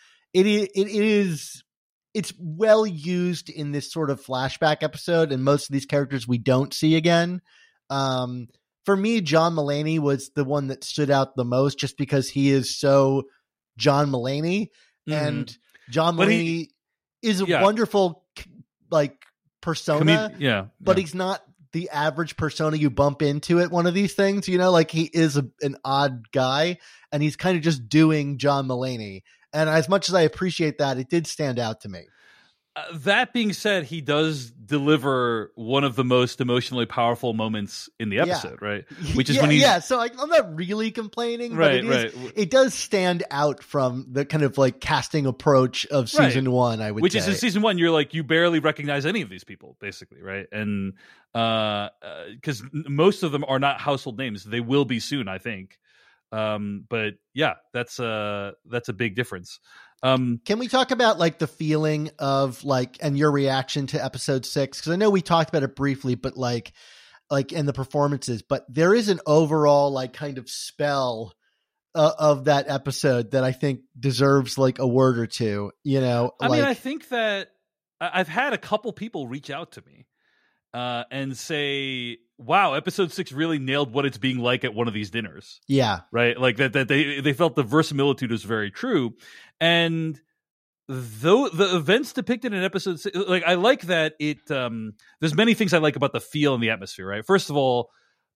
It's well used in this sort of flashback episode, and most of these characters we don't see again. For me, John Mulaney was the one that stood out the most, just because he is so John Mulaney, and John Mulaney is a wonderful like persona. But he's not the average persona you bump into at one of these things. Like he is an odd guy, and he's kind of just doing John Mulaney. And as much as I appreciate that, it did stand out to me. That being said, he does deliver one of the most emotionally powerful moments in the episode, right? Which is when he's... Yeah, so I'm not really complaining, but it does stand out from the kind of like casting approach of season one, I would say. Which is in season one, you're like, you barely recognize any of these people, basically, right? And because most of them are not household names. They will be soon, I think. But yeah, that's a big difference. Can we talk about like the feeling of like, and your reaction to episode 6? Cause I know we talked about it briefly, but like in the performances, but there is an overall like kind of spell of that episode that I think deserves like a word or two, you know? I mean, I think that I've had a couple people reach out to me, and say, wow, episode 6 really nailed what it's being like at one of these dinners. Yeah. Right. Like that they felt the verisimilitude was very true. And though the events depicted in episode 6, like I like that it, there's many things I like about the feel and the atmosphere, right? First of all,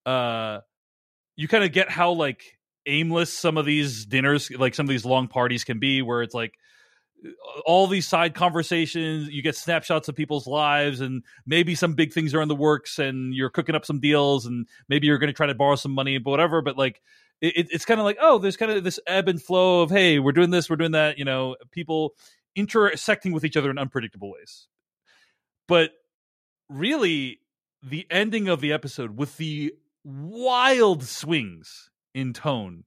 you kind of get how like aimless some of these dinners, like some of these long parties can be, where it's like, all these side conversations, you get snapshots of people's lives, and maybe some big things are in the works, and you're cooking up some deals, and maybe you're going to try to borrow some money, but whatever. But like, it's kind of like, oh, there's kind of this ebb and flow of, hey, we're doing this, we're doing that, you know, people intersecting with each other in unpredictable ways. But really, the ending of the episode with the wild swings in tone,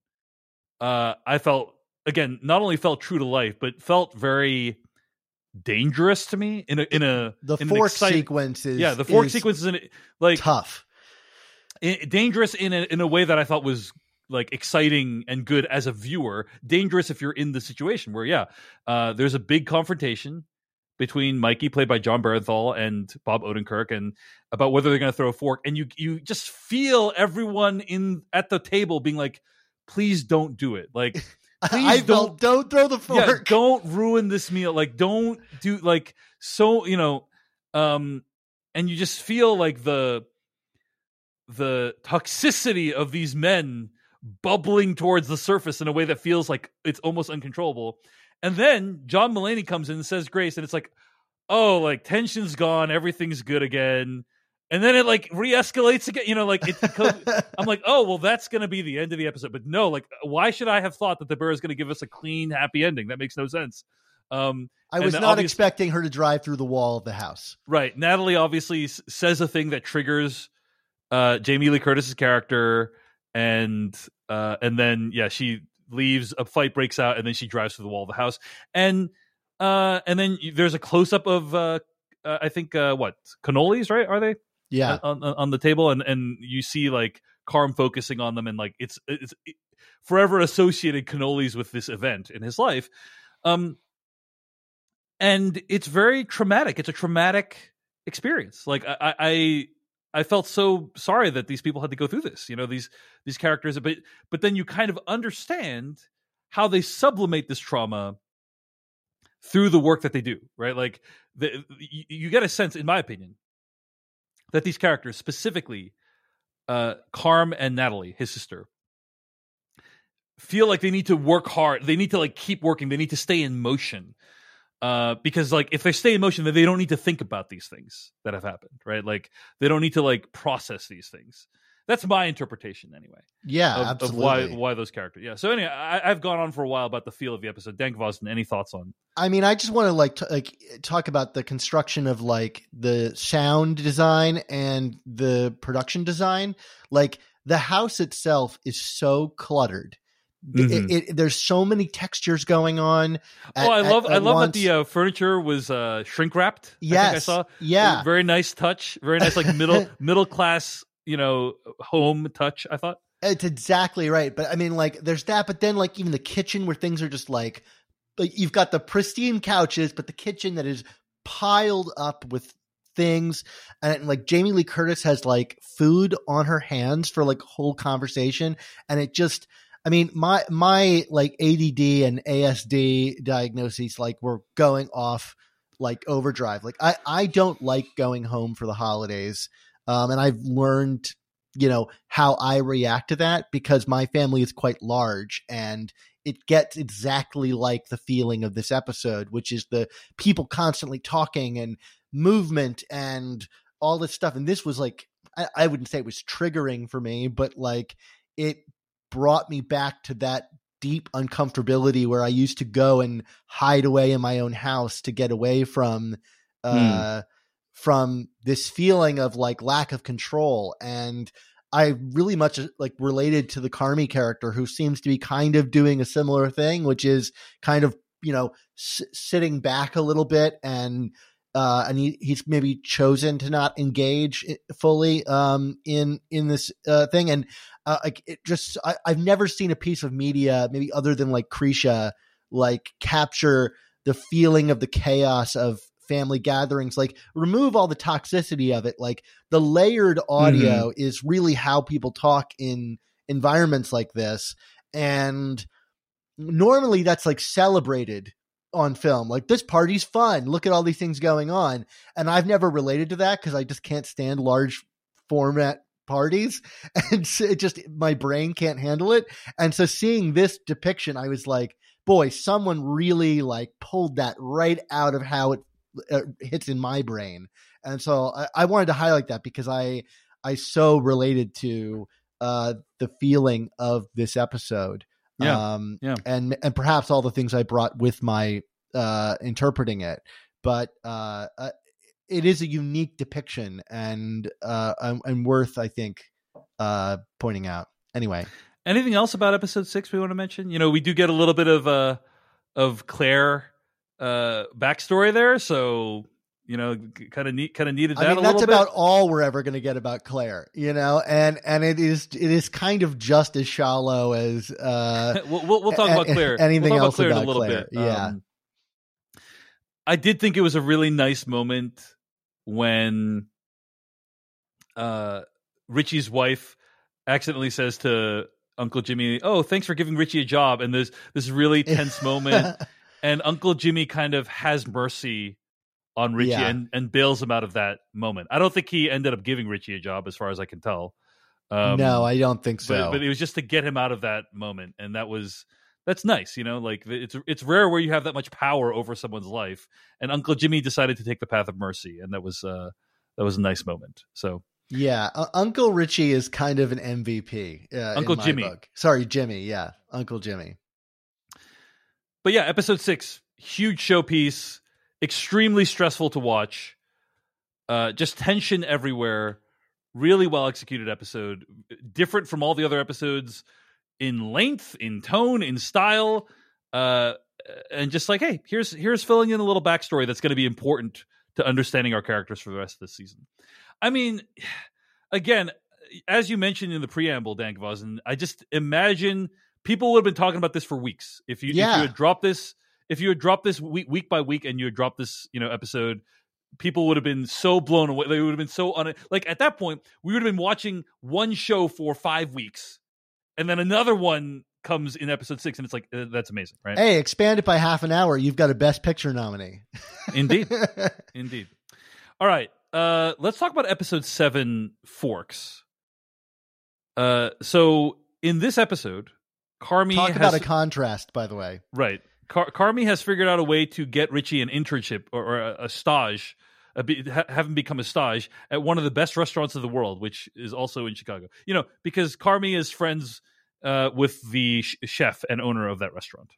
I felt, again, not only felt true to life, but felt very dangerous to me the fork sequences. Yeah, the fork sequences in it, like tough, dangerous in a way that I thought was like exciting and good as a viewer. Dangerous if you're in the situation where, there's a big confrontation between Mikey, played by Jon Bernthal, and Bob Odenkirk, and about whether they're going to throw a fork, and you just feel everyone at the table being like, please don't do it, like. Please don't throw the fork. Yeah, don't ruin this meal. Like, don't do like, so, you know, and you just feel like the toxicity of these men bubbling towards the surface in a way that feels like it's almost uncontrollable. And then John Mulaney comes in and says grace, and it's like, oh, like tension's gone, everything's good again. And then it like re-escalates again, you know, like I'm like, oh, well, that's going to be the end of the episode. But no, like, why should I have thought that the Bear is going to give us a clean, happy ending? That makes no sense. I was not expecting her to drive through the wall of the house. Right. Natalie obviously says a thing that triggers Jamie Lee Curtis's character. And then, she leaves, a fight breaks out, and then she drives through the wall of the house. And then there's a close-up of, I think, cannolis, right? Are they? Yeah, on the table, and you see like Carm focusing on them, and like it's forever associated cannolis with this event in his life, and it's very traumatic. It's a traumatic experience. Like I felt so sorry that these people had to go through this. You know, these characters, but then you kind of understand how they sublimate this trauma through the work that they do, right? Like you get a sense, in my opinion, that these characters, specifically Carm and Natalie, his sister, feel like they need to work hard. They need to like keep working. They need to stay in motion, because like if they stay in motion, then they don't need to think about these things that have happened, right? Like they don't need to like process these things. That's my interpretation, anyway. Yeah, absolutely. Of why those characters. Yeah. So anyway, I've gone on for a while about the feel of the episode. Dan Gvozden, any thoughts on? I mean, I just want to talk about the construction of like the sound design and the production design. Like the house itself is so cluttered. Mm-hmm. There's so many textures going on. I love that the furniture was shrink wrapped. Yes, I think I saw. Yeah, very nice touch. Very nice, like middle class, you know, home touch, I thought. It's exactly right. But I mean, like, there's that, but then like even the kitchen where things are just like you've got the pristine couches, but the kitchen that is piled up with things. And like Jamie Lee Curtis has like food on her hands for like whole conversation. And it just, I mean, my like ADD and ASD diagnoses, like were going off like overdrive. Like I don't like going home for the holidays. And I've learned, you know, how I react to that because my family is quite large, and it gets exactly like the feeling of this episode, which is the people constantly talking and movement and all this stuff. And this was like, I wouldn't say it was triggering for me, but like it brought me back to that deep uncomfortability where I used to go and hide away in my own house to get away from this feeling of like lack of control. And I really much like related to the Carmy character, who seems to be kind of doing a similar thing, which is kind of, you know, sitting back a little bit, and he's maybe chosen to not engage fully in this thing. And like it just, I've never seen a piece of media, maybe other than like Krisha, like capture the feeling of the chaos of family gatherings. Like remove all the toxicity of it. Like the layered audio is really how people talk in environments like this. And normally that's like celebrated on film. Like this party's fun. Look at all these things going on. And I've never related to that because I just can't stand large format parties. And it just, my brain can't handle it. And so seeing this depiction, I was like, boy, someone really like pulled that right out of how it hits in my brain. And so I wanted to highlight that because I so related to the feeling of this episode. And perhaps all the things I brought with my interpreting it, but it is a unique depiction and worth, I think, pointing out. Anyway, anything else about episode 6 we want to mention? You know, we do get a little bit of Claire backstory there, so you know, kind of needed that. I mean, a little that's about all we're ever going to get about Claire, you know, and it is kind of just as shallow as we'll talk about Claire. Anything we'll talk else about Claire about in a little Claire. bit? Yeah, I did think it was a really nice moment when Richie's wife accidentally says to Uncle Jimmy, "Oh, thanks for giving Richie a job," and there's this really tense moment. And Uncle Jimmy kind of has mercy on Richie and bails him out of that moment. I don't think he ended up giving Richie a job, as far as I can tell. No, I don't think so. But it was just to get him out of that moment, and that's nice, you know. Like it's rare where you have that much power over someone's life. And Uncle Jimmy decided to take the path of mercy, and that was a nice moment. So yeah, Uncle Richie is kind of an MVP. Uncle Jimmy, book. Sorry, Jimmy. Yeah, Uncle Jimmy. But yeah, episode 6, huge showpiece, extremely stressful to watch, just tension everywhere, really well executed episode, different from all the other episodes in length, in tone, in style, and just like, hey, here's filling in a little backstory that's going to be important to understanding our characters for the rest of this season. I mean, again, as you mentioned in the preamble, Dan Gvozden, I just imagine people would have been talking about this for weeks. If you had dropped this week by week, and you had dropped this, you know, episode, people would have been so blown away. They would have been so like at that point, we would have been watching one show for 5 weeks, and then another one comes in episode 6, and it's like that's amazing, right? Hey, expand it by half an hour. You've got a Best Picture nominee. Indeed. All right, let's talk about episode 7, Forks. So in this episode, Carmy talk about a contrast, by the way. Right. Carmy has figured out a way to get Richie an internship or a stage, have him become a stage at one of the best restaurants of the world, which is also in Chicago. You know, because Carmy is friends with the chef and owner of that restaurant.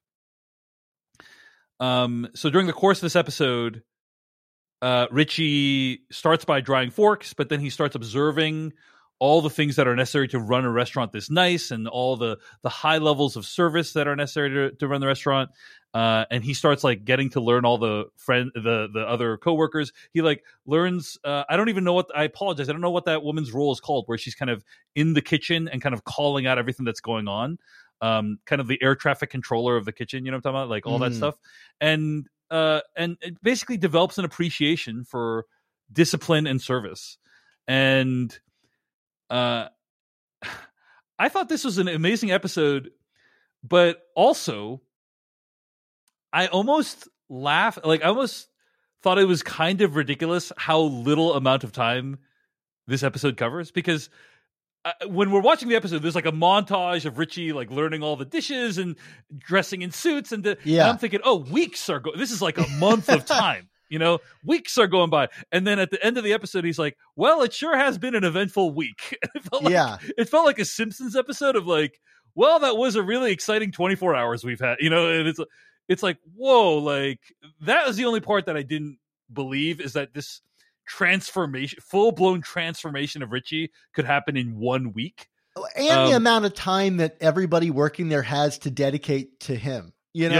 So during the course of this episode, Richie starts by drying forks, but then he starts observing all the things that are necessary to run a restaurant this nice, and all the high levels of service that are necessary to run the restaurant. And he starts like getting to learn all the other coworkers. He like learns. I don't even know I apologize. I don't know what that woman's role is called, where she's kind of in the kitchen and kind of calling out everything that's going on. Kind of the air traffic controller of the kitchen. You know what I'm talking about? Like all that stuff. And it basically develops an appreciation for discipline and service. And I thought this was an amazing episode, but also I almost laughed. Like I almost thought it was kind of ridiculous how little amount of time this episode covers, because when we're watching the episode, there's like a montage of Richie like learning all the dishes and dressing in suits, and I'm thinking, oh, weeks are this is like a month of time. Weeks are going by. And then at the end of the episode, he's like, well, it sure has been an eventful week. It felt like a Simpsons episode of like, well, that was a really exciting 24 hours we've had, and it's like, whoa, like that was the only part that I didn't believe, is that this full-blown transformation of Richie could happen in 1 week. And the amount of time that everybody working there has to dedicate to him.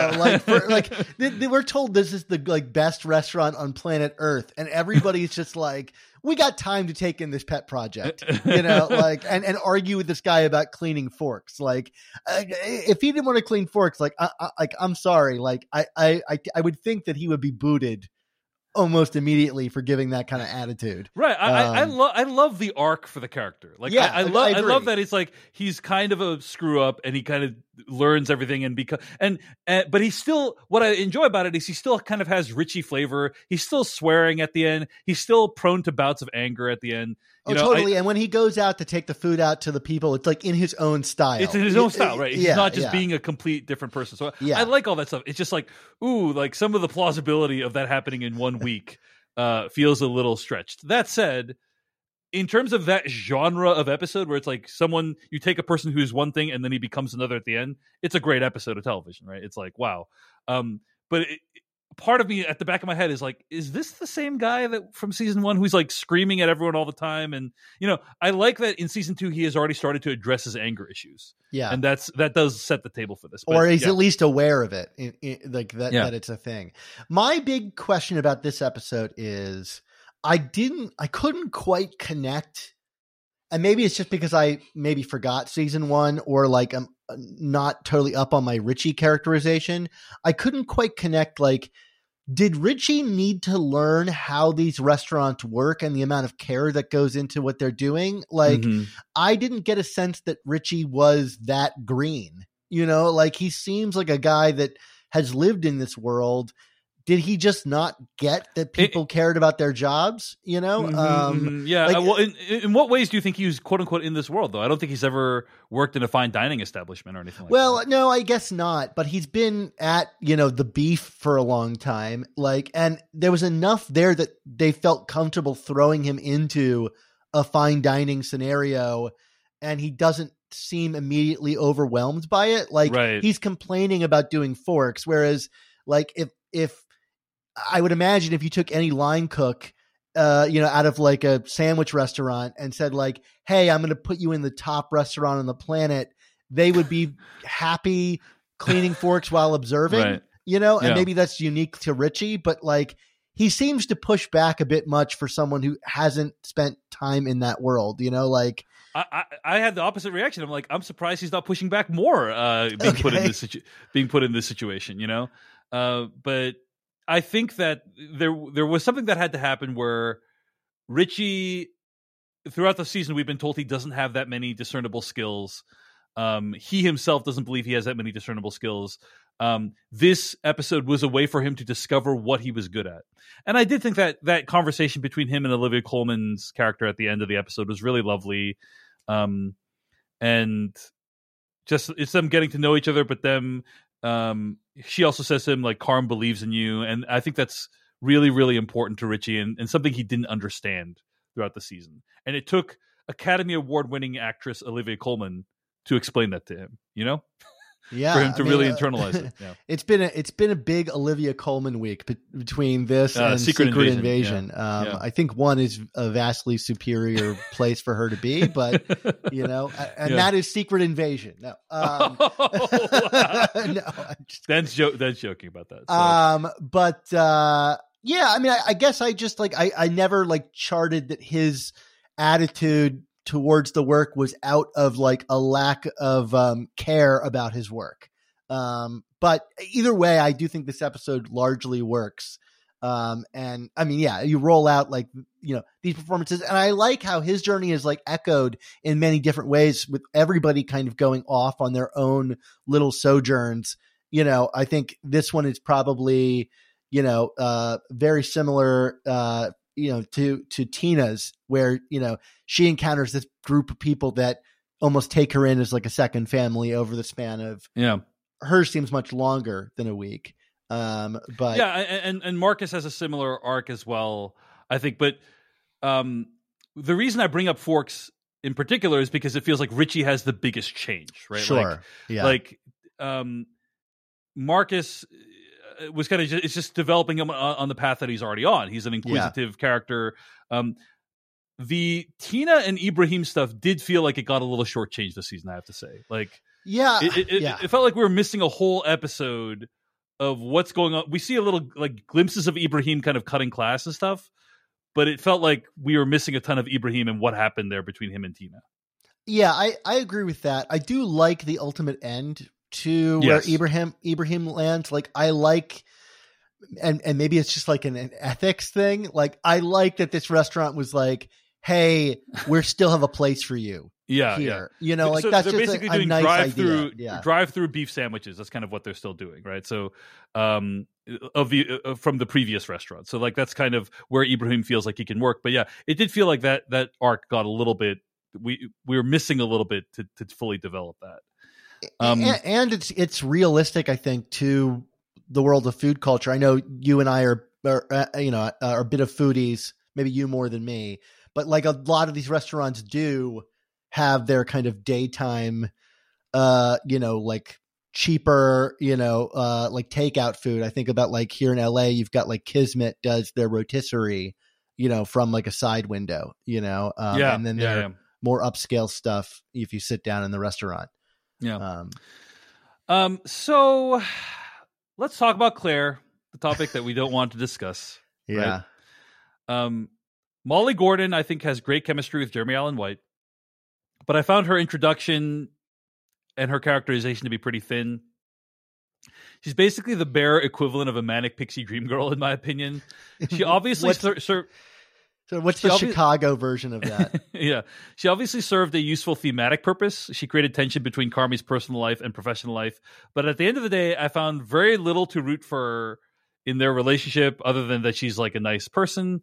We're told this is the like best restaurant on planet Earth, and everybody's just like, we got time to take in this pet project, and argue with this guy about cleaning forks. Like, if he didn't want to clean forks, I'm sorry, I would think that he would be booted almost immediately for giving that kind of attitude. Right. I love the arc for the character. Like, I love that it's like he's kind of a screw up and he kind of learns everything but he's still, what I enjoy about it is he still kind of has Richie flavor. He's still swearing at the end. He's still prone to bouts of anger at the end. Totally. And when he goes out to take the food out to the people, it's like in his own style. It's in his own style, right? He's not just being a complete different person. So I like all that stuff. It's just like, ooh, like some of the plausibility of that happening in 1 week feels a little stretched. That said, in terms of that genre of episode where it's like you take a person who's one thing and then he becomes another at the end, it's a great episode of television, right? It's like, wow. Part of me at the back of my head is like, is this the same guy that from season 1 who's like screaming at everyone all the time? And, I like that in season 2, he has already started to address his anger issues. Yeah. And that does set the table for this. Or he's at least aware of it, that it's a thing. My big question about this episode is I couldn't quite connect, and maybe it's just because I maybe forgot season 1 or like I'm not totally up on my Richie characterization. I couldn't quite connect, like, did Richie need to learn how these restaurants work and the amount of care that goes into what they're doing? Like, I didn't get a sense that Richie was that green, like he seems like a guy that has lived in this world. Did he just not get that people cared about their jobs? Yeah. Well, in what ways do you think he was "quote unquote" in this world, though? I don't think he's ever worked in a fine dining establishment or anything like that. Well, no, I guess not. But he's been at the Beef for a long time. Like, and there was enough there that they felt comfortable throwing him into a fine dining scenario, and he doesn't seem immediately overwhelmed by it. Like, he's complaining about doing forks, whereas, like, if I would imagine if you took any line cook, out of like a sandwich restaurant and said like, hey, I'm going to put you in the top restaurant on the planet, they would be happy cleaning forks while observing, and maybe that's unique to Richie, but like he seems to push back a bit much for someone who hasn't spent time in that world, like. I had the opposite reaction. I'm like, I'm surprised he's not pushing back more, being put in this situation, but I think that there was something that had to happen where Richie, throughout the season, we've been told he doesn't have that many discernible skills. He himself doesn't believe he has that many discernible skills. This episode was a way for him to discover what he was good at. And I did think that conversation between him and Olivia Colman's character at the end of the episode was really lovely. And just it's them getting to know each other, but them she also says to him like, Carm believes in you, and I think that's really, really important to Richie and something he didn't understand throughout the season. And it took Academy Award winning actress Olivia Colman to explain that to him, for him to really internalize it. Yeah. It's been a big Olivia Colman week between this and Secret Invasion. Yeah. I think one is a vastly superior place for her to be, but that is Secret Invasion. No, no, I'm just Dan's joking about that. So. I guess I just like I never like charted that his attitude towards the work was out of like a lack of care about his work. But either way, I do think this episode largely works. And I mean, you roll out like, these performances, and I like how his journey is like echoed in many different ways with everybody kind of going off on their own little sojourns. I think this one is probably, very similar, to Tina's, where, she encounters this group of people that almost take her in as like a second family over the span of, hers seems much longer than a week. But yeah, and Marcus has a similar arc as well, I think. But the reason I bring up Forks in particular is because it feels like Richie has the biggest change, right? Sure. Marcus was kind of it's just developing him on the path that he's already on. He's an inquisitive character. The Tina and Ibrahim stuff did feel like it got a little shortchanged this season, I have to say. It felt like we were missing a whole episode of what's going on. We see a little like glimpses of Ibrahim kind of cutting class and stuff, but it felt like we were missing a ton of Ibrahim and what happened there between him and Tina. Yeah, I agree with that. I do like the ultimate end to where Ibrahim lands. Like, I like, and maybe it's just like an ethics thing. Like, I like that this restaurant was like, hey, we still have a place for you. Here. That's they're just basically doing nice drive-through beef sandwiches. That's kind of what they're still doing, right? So, from the previous restaurant. So, like, that's kind of where Ibrahim feels like he can work. But yeah, it did feel like that arc got a little bit. We were missing a little bit to fully develop that. And it's realistic, I think, to the world of food culture. I know you and I are a bit of foodies. Maybe you more than me. But like a lot of these restaurants do have their kind of daytime, like cheaper, like takeout food. I think about like here in LA, you've got like Kismet does their rotisserie, from like a side window, and then they're more upscale stuff if you sit down in the restaurant. Yeah. So let's talk about Claire, the topic that we don't want to discuss. Yeah. Right? Molly Gordon, I think, has great chemistry with Jeremy Allen White, but I found her introduction and her characterization to be pretty thin. She's basically the bare equivalent of a manic pixie dream girl, in my opinion. She obviously So what's the Chicago version of that? Yeah. She obviously served a useful thematic purpose. She created tension between Carmy's personal life and professional life. But at the end of the day, I found very little to root for her in their relationship other than that she's like a nice person.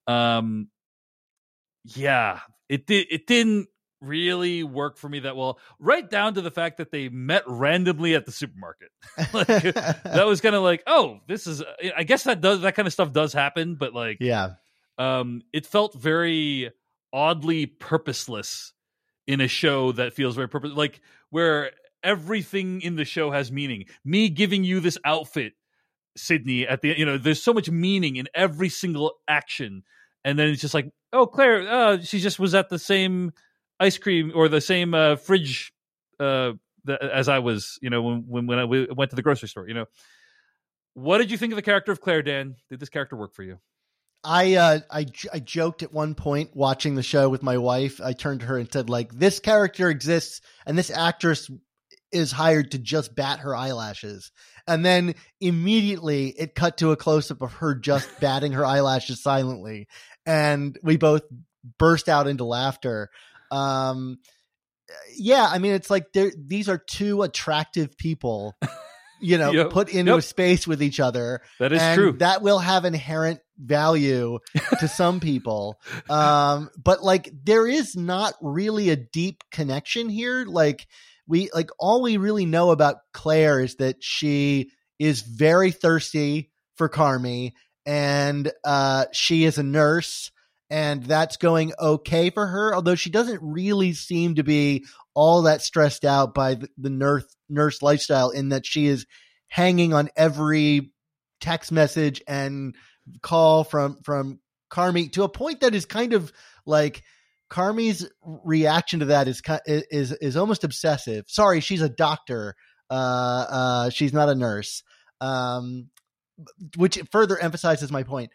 It didn't really work for me that well, right down to the fact that they met randomly at the supermarket. That was kind of like, oh, this is, I guess that kind of stuff does happen, but like, it felt very oddly purposeless in a show that feels very purpose, like where everything in the show has meaning. Me giving you this outfit, Sydney, at the there's so much meaning in every single action, and then it's just like, oh, Claire, she just was at the same ice cream or the same fridge as I was, when I went to the grocery store. What did you think of the character of Claire, Dan? Did this character work for you? I joked at one point watching the show with my wife. I turned to her and said, like, this character exists and this actress is hired to just bat her eyelashes. And then immediately it cut to a close-up of her just batting her eyelashes silently. And we both burst out into laughter. It's like these are two attractive people, put into a space with each other. That is true. That will have inherent value to some people. But like, there is not really a deep connection here. Like, all we really know about Claire is that she is very thirsty for Carmy, and she is a nurse, and that's going okay for her. Although she doesn't really seem to be all that stressed out by the nurse lifestyle, in that she is hanging on every text message and call from Carmy, to a point that is kind of like Carmy's reaction to that is almost obsessive. Sorry, she's a doctor. She's not a nurse. Which further emphasizes my point.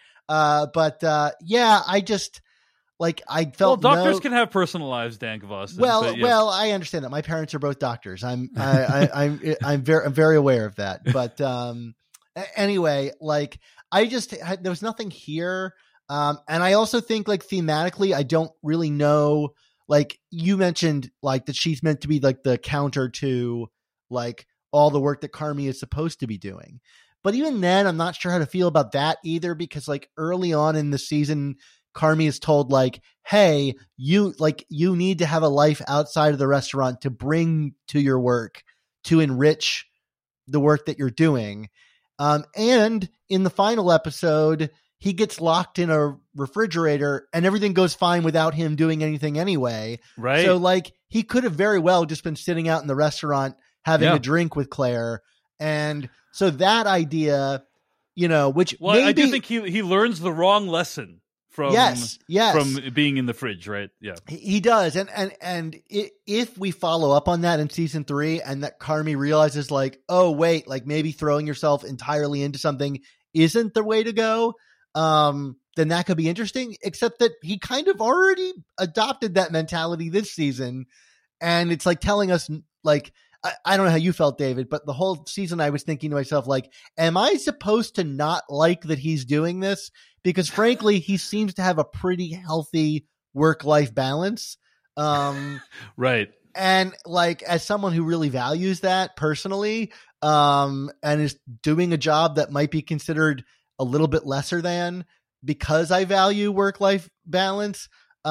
I just, like, I felt doctors can have personal lives, Dan Gvozden. Well, I understand that. My parents are both doctors. I'm very aware of that. But anyway, like, there was nothing here. And I also think, like, thematically, I don't really know, like, you mentioned, like, that she's meant to be like the counter to, like, all the work that Carmy is supposed to be doing. But even then, I'm not sure how to feel about that either, because like early on in the season, Carmy is told like, hey, you need to have a life outside of the restaurant to bring to your work, to enrich the work that you're doing. And in the final episode, he gets locked in a refrigerator and everything goes fine without him doing anything anyway. Right. So like he could have very well just been sitting out in the restaurant having a drink with Claire. And so that idea, which maybe, I do think he learns the wrong lesson from from being in the fridge, right? Yeah, he does. And if we follow up on that in season 3 and that Carmy realizes like, oh wait, like maybe throwing yourself entirely into something isn't the way to go, then that could be interesting, except that he kind of already adopted that mentality this season. And it's like telling us like, I don't know how you felt, David, but the whole season I was thinking to myself, like, am I supposed to not like that he's doing this? Because frankly, he seems to have a pretty healthy work-life balance. Right. And like, as someone who really values that personally, and is doing a job that might be considered a little bit lesser than, because I value work-life balance.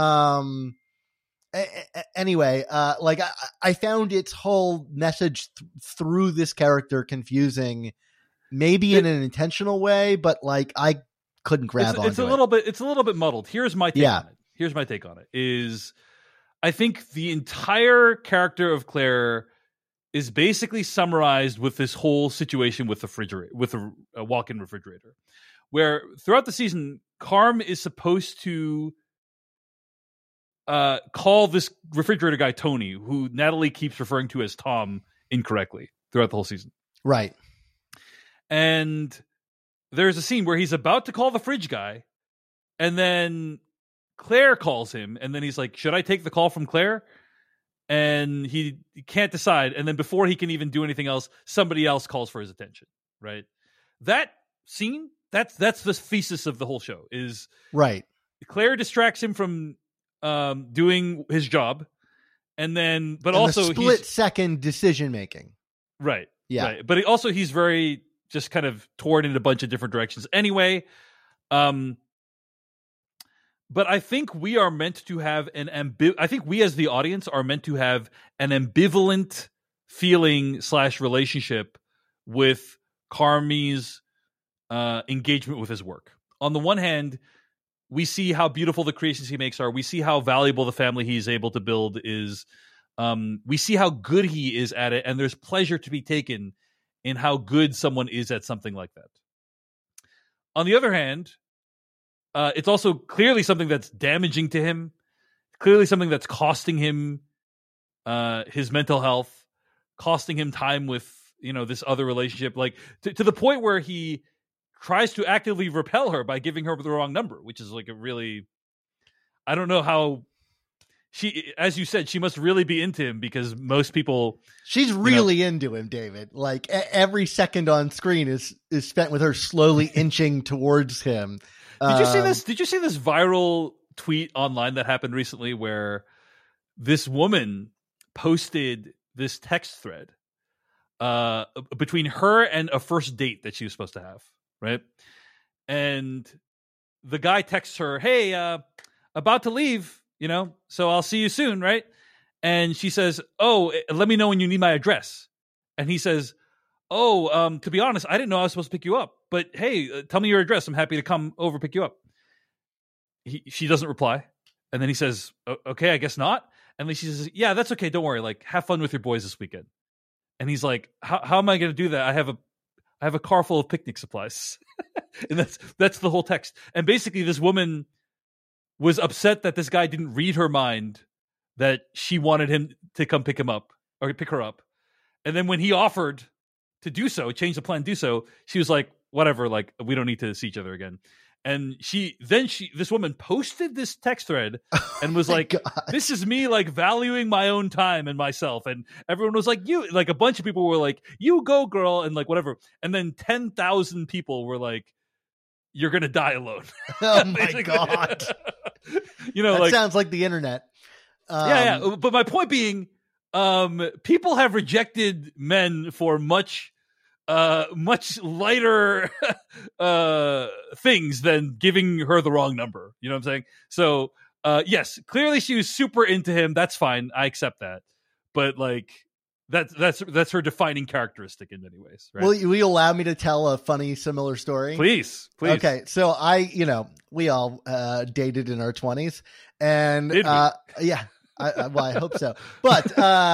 Anyway, like I found its whole message through this character confusing, maybe in an intentional way, but like I couldn't grab on. It's a little bit muddled. Here's my take on it. Here's my take on it. Is I think the entire character of Claire is basically summarized with this whole situation with a walk-in refrigerator, where throughout the season, Carm is supposed to call this refrigerator guy Tony, who Natalie keeps referring to as Tom incorrectly throughout the whole season. Right. And there's a scene where he's about to call the fridge guy, and then Claire calls him, and then he's like, should I take the call from Claire? And he can't decide. And then before he can even do anything else, somebody else calls for his attention. Right. That scene, that's the thesis of the whole show, is right. Claire distracts him from doing his job, and also split second decision making. Right. Yeah. Right. But he's very just kind of torn in a bunch of different directions. Anyway, but I think we are meant to have I think we as the audience are meant to have an ambivalent feeling / relationship with Carmy's engagement with his work. On the one hand, we see how beautiful the creations he makes are. We see how valuable the family he's able to build is. We see how good he is at it, and there's pleasure to be taken in how good someone is at something like that. On the other hand, it's also clearly something that's damaging to him, clearly something that's costing him his mental health, costing him time with this other relationship, like to the point where he tries to actively repel her by giving her the wrong number, which is like a really, I don't know how she, as you said, she must really be into him, because most people, she's really into him, David. Like every second on screen is spent with her slowly inching towards him. Did you see this? Did you see this viral tweet online that happened recently where this woman posted this text thread between her and a first date that she was supposed to have? Right. And the guy texts her, hey, about to leave, so I'll see you soon. Right. And she says, oh, let me know when you need my address. And he says, oh, to be honest, I didn't know I was supposed to pick you up, but hey, tell me your address. I'm happy to come over, pick you up. She doesn't reply. And then he says, okay, I guess not. And then she says, yeah, that's okay. Don't worry. Like, have fun with your boys this weekend. And he's like, how am I going to do that? I have a car full of picnic supplies. And that's the whole text. And basically this woman was upset that this guy didn't read her mind, that she wanted him to come pick her up. And then when he offered to do so, change the plan, do so, she was like, whatever, like, we don't need to see each other again. And this woman posted this text thread and was like, this is me like valuing my own time and myself. And everyone was like, a bunch of people were like, you go girl. And like, whatever. And then 10,000 people were like, you're going to die alone. Oh my God. That sounds like the internet. Yeah. But my point being, people have rejected men for much much lighter things than giving her the wrong number. You know what I'm saying? So yes, clearly she was super into him. That's fine. I accept that. But like that's her defining characteristic in many ways. Right? Will you allow me to tell a funny similar story? Please. Okay, so we all dated in our 20s, and yeah. I hope so. But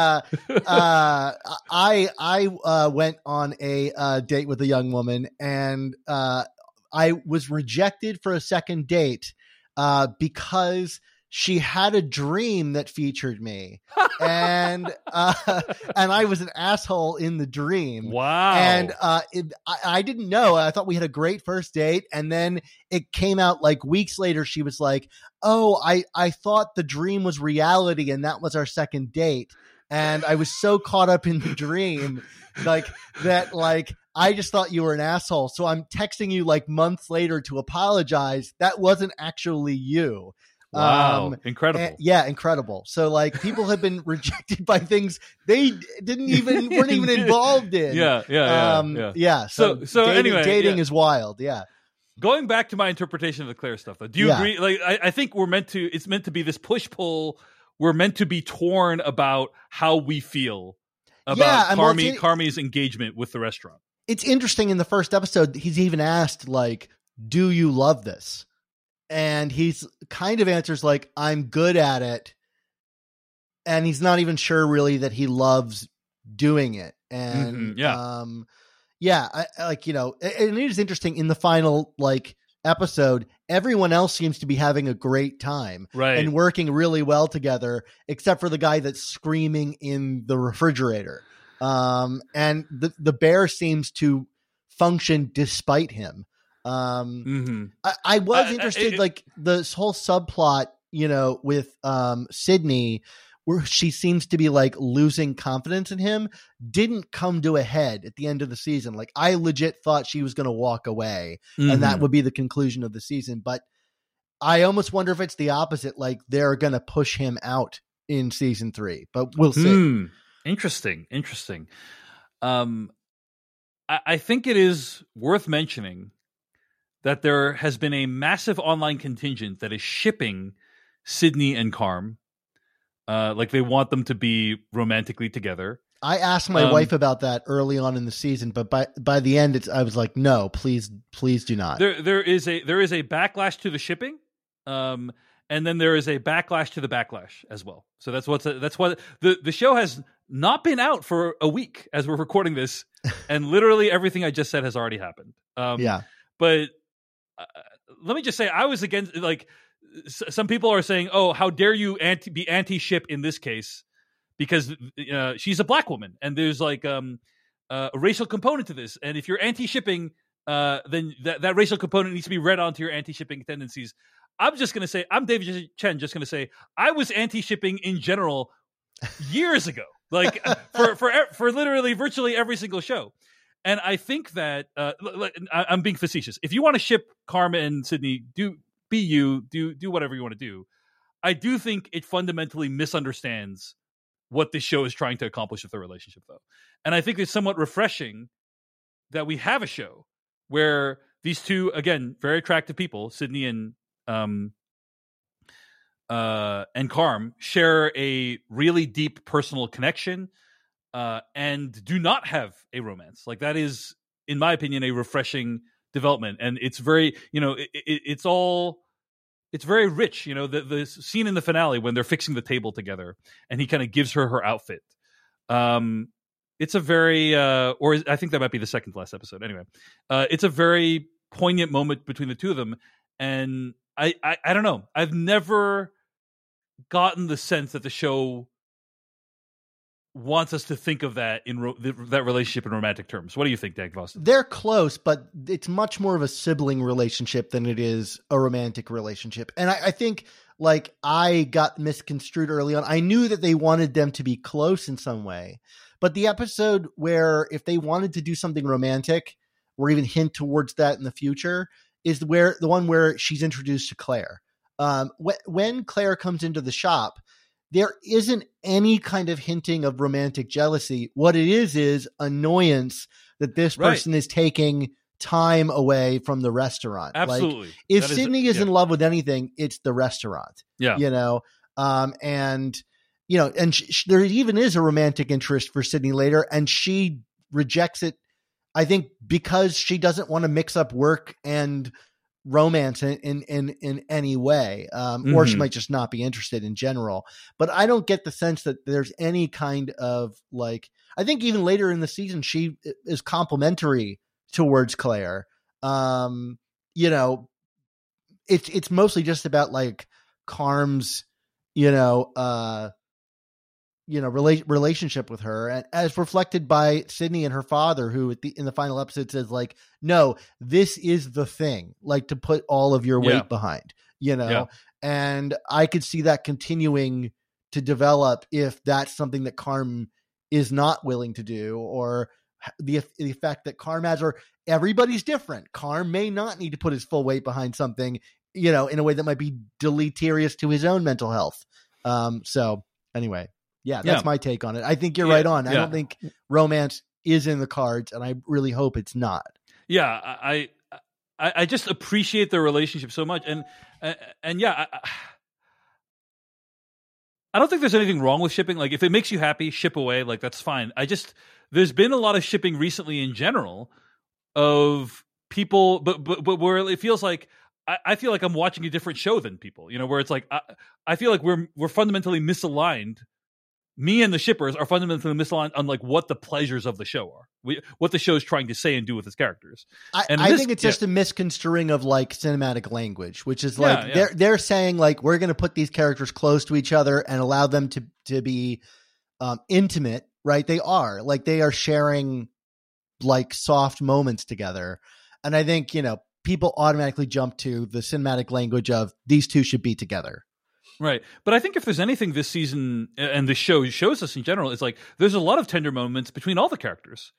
I went on a date with a young woman, and I was rejected for a second date because she had a dream that featured me, and I was an asshole in the dream. Wow! And I didn't know. I thought we had a great first date, and then it came out like weeks later. She was like, "Oh, I thought the dream was reality, and that was our second date." And I was so caught up in the dream, like that, like. I just thought you were an asshole. So I'm texting you like months later to apologize. That wasn't actually you. Wow. Incredible. Yeah. Incredible. So like people have been rejected by things they weren't even involved in. Yeah. So dating is wild. Yeah. Going back to my interpretation of the Claire stuff though, do you agree? Like, I think it's meant to be this push-pull. We're meant to be torn about how we feel about Carmy's engagement with the restaurant. It's interesting in the first episode, he's even asked, like, do you love this? And he's kind of answers like, I'm good at it. And he's not even sure really that he loves doing it. And and it is interesting in the final like episode, everyone else seems to be having a great time and working really well together, except for the guy that's screaming in the refrigerator. And the bear seems to function despite him. I was interested, like this whole subplot, with Sydney, where she seems to be like losing confidence in him, didn't come to a head at the end of the season. Like I legit thought she was going to walk away, and that would be the conclusion of the season. But I almost wonder if it's the opposite. Like they're going to push him out in season 3, but we'll see. Interesting. I think it is worth mentioning that there has been a massive online contingent that is shipping Sydney and Carm. Like they want them to be romantically together. I asked my wife about that early on in the season, but by the end, I was like, no, please do not. There is a backlash to the shipping. And then there is a backlash to the backlash as well. So that's what the show has not been out for a week as we're recording this, and literally everything I just said has already happened. But let me just say, I was against. Like some people are saying, "Oh, how dare you be anti-ship in this case?" Because she's a black woman, and there's like a racial component to this. And if you're anti-shipping, then that racial component needs to be read onto your anti-shipping tendencies. I'm just going to say, I'm David Chen, just going to say, I was anti-shipping in general years ago, like for literally virtually every single show. And I think that, I'm being facetious. If you want to ship Karma and Sydney, do whatever you want to do. I do think it fundamentally misunderstands what this show is trying to accomplish with the relationship, though. And I think it's somewhat refreshing that we have a show where these two, again, very attractive people, Sydney and Carm, share a really deep personal connection and do not have a romance. Like that is, in my opinion, a refreshing development. And it's very, it's very rich. The scene in the finale when they're fixing the table together and he kind of gives her outfit. It's a very, or I think that might be the second to last episode. Anyway, it's a very poignant moment between the two of them. And I don't know. I've never gotten the sense that the show wants us to think of that in that relationship in romantic terms. What do you think, Dag Vossen? They're close, but it's much more of a sibling relationship than it is a romantic relationship. And I think like I got misconstrued early on. I knew that they wanted them to be close in some way, but the episode where if they wanted to do something romantic or even hint towards that in the future is the one where she's introduced to Claire. When Claire comes into the shop, there isn't any kind of hinting of romantic jealousy. What it is annoyance that this person is taking time away from the restaurant. Absolutely. Like, if Sydney is in love with anything, it's the restaurant. Yeah. You know, and you know, and there even is a romantic interest for Sydney later, and she rejects it, I think, because she doesn't want to mix up work and romance in any way, or she might just not be interested in general. But I don't get the sense that there's any kind of like, I think even later in the season, she is complimentary towards Claire. You know, it's mostly just about like Carm's, relationship with her, and as reflected by Sydney and her father, who in the final episode says like, no, this is the thing, like, to put all of your weight behind, and I could see that continuing to develop if that's something that Carm is not willing to do, or the effect that Carm has, or everybody's different. Carm may not need to put his full weight behind something, in a way that might be deleterious to his own mental health. So anyway, that's my take on it. I think you're right on. I don't think romance is in the cards, and I really hope it's not. Yeah, I just appreciate their relationship so much, and I don't think there's anything wrong with shipping. Like, if it makes you happy, ship away. Like, that's fine. There's been a lot of shipping recently in general of people, but where it feels like I feel like I'm watching a different show than people, where it's like, I feel like we're fundamentally misaligned. Me and the shippers are fundamentally misaligned on like what the pleasures of the show are, what the show is trying to say and do with its characters. I think it's just a misconstruing of like cinematic language, which is like they're saying like, we're going to put these characters close to each other and allow them to be intimate, right? They are sharing like soft moments together. And I think, people automatically jump to the cinematic language of these two should be together. Right. But I think if there's anything this season and the show shows us in general, it's like there's a lot of tender moments between all the characters,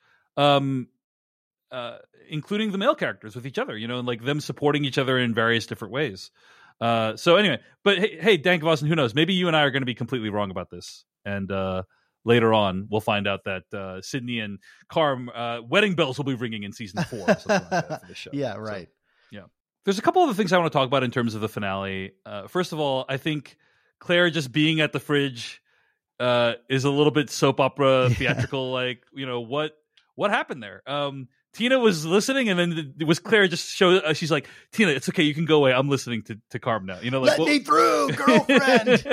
including the male characters with each other, and like them supporting each other in various different ways. So anyway, but hey, Dan Gvozden, who knows? Maybe you and I are going to be completely wrong about this. And later on, we'll find out that Sydney and Carm wedding bells will be ringing in season 4 or something like that for the show. Yeah, right. So, yeah. There's a couple other things I want to talk about in terms of the finale. First of all, I think Claire just being at the fridge is a little bit soap opera theatrical. Like, what happened there? Tina was listening, and then it was Claire just she's like, Tina, it's okay, you can go away. I'm listening to Carm now. Like, let me through, girlfriend.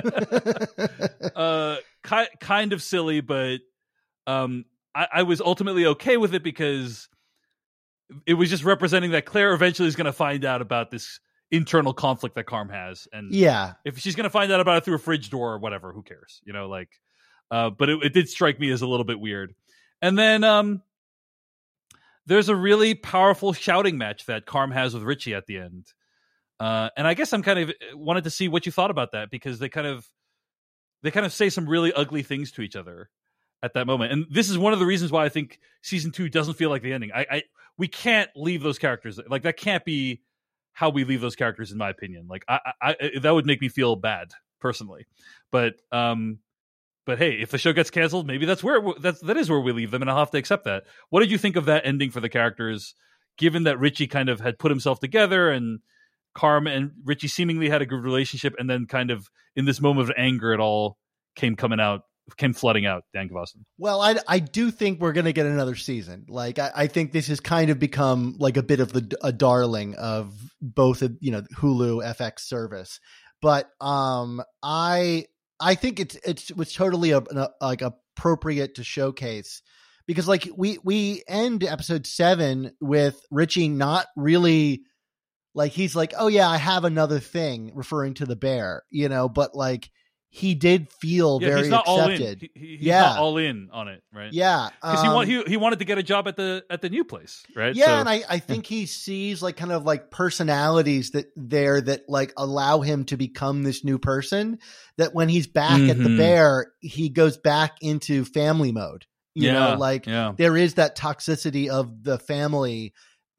Kind of silly, but I was ultimately okay with it because it was just representing that Claire eventually is going to find out about this internal conflict that Carm has. And if she's going to find out about it through a fridge door or whatever, who cares? But it did strike me as a little bit weird. And then there's a really powerful shouting match that Carm has with Richie at the end. And I guess I'm kind of wanted to see what you thought about that, because they kind of say some really ugly things to each other at that moment. And this is one of the reasons why I think season 2 doesn't feel like the ending. We can't leave those characters. Like, that can't be how we leave those characters, in my opinion. Like, I that would make me feel bad personally. But hey, if the show gets canceled, maybe that is where we leave them, and I'll have to accept that. What did you think of that ending for the characters, given that Richie kind of had put himself together and Carm and Richie seemingly had a good relationship, and then kind of in this moment of anger, it all came flooding out, Dan Gvozden? Well, I do think we're going to get another season. Like, I think this has kind of become like a bit of a darling of both, Hulu FX service. But I think it was totally like appropriate to showcase, because like we end episode 7 with Richie not really, like, he's like, oh yeah, I have another thing, referring to the bear, but like, he did feel very he's not accepted. All in. He's not all in on it, right? Yeah, because he wanted to get a job at the new place, right? Yeah, so, and I think he sees like kind of like personalities that like allow him to become this new person. That when he's back at the bear, he goes back into family mode. There is that toxicity of the family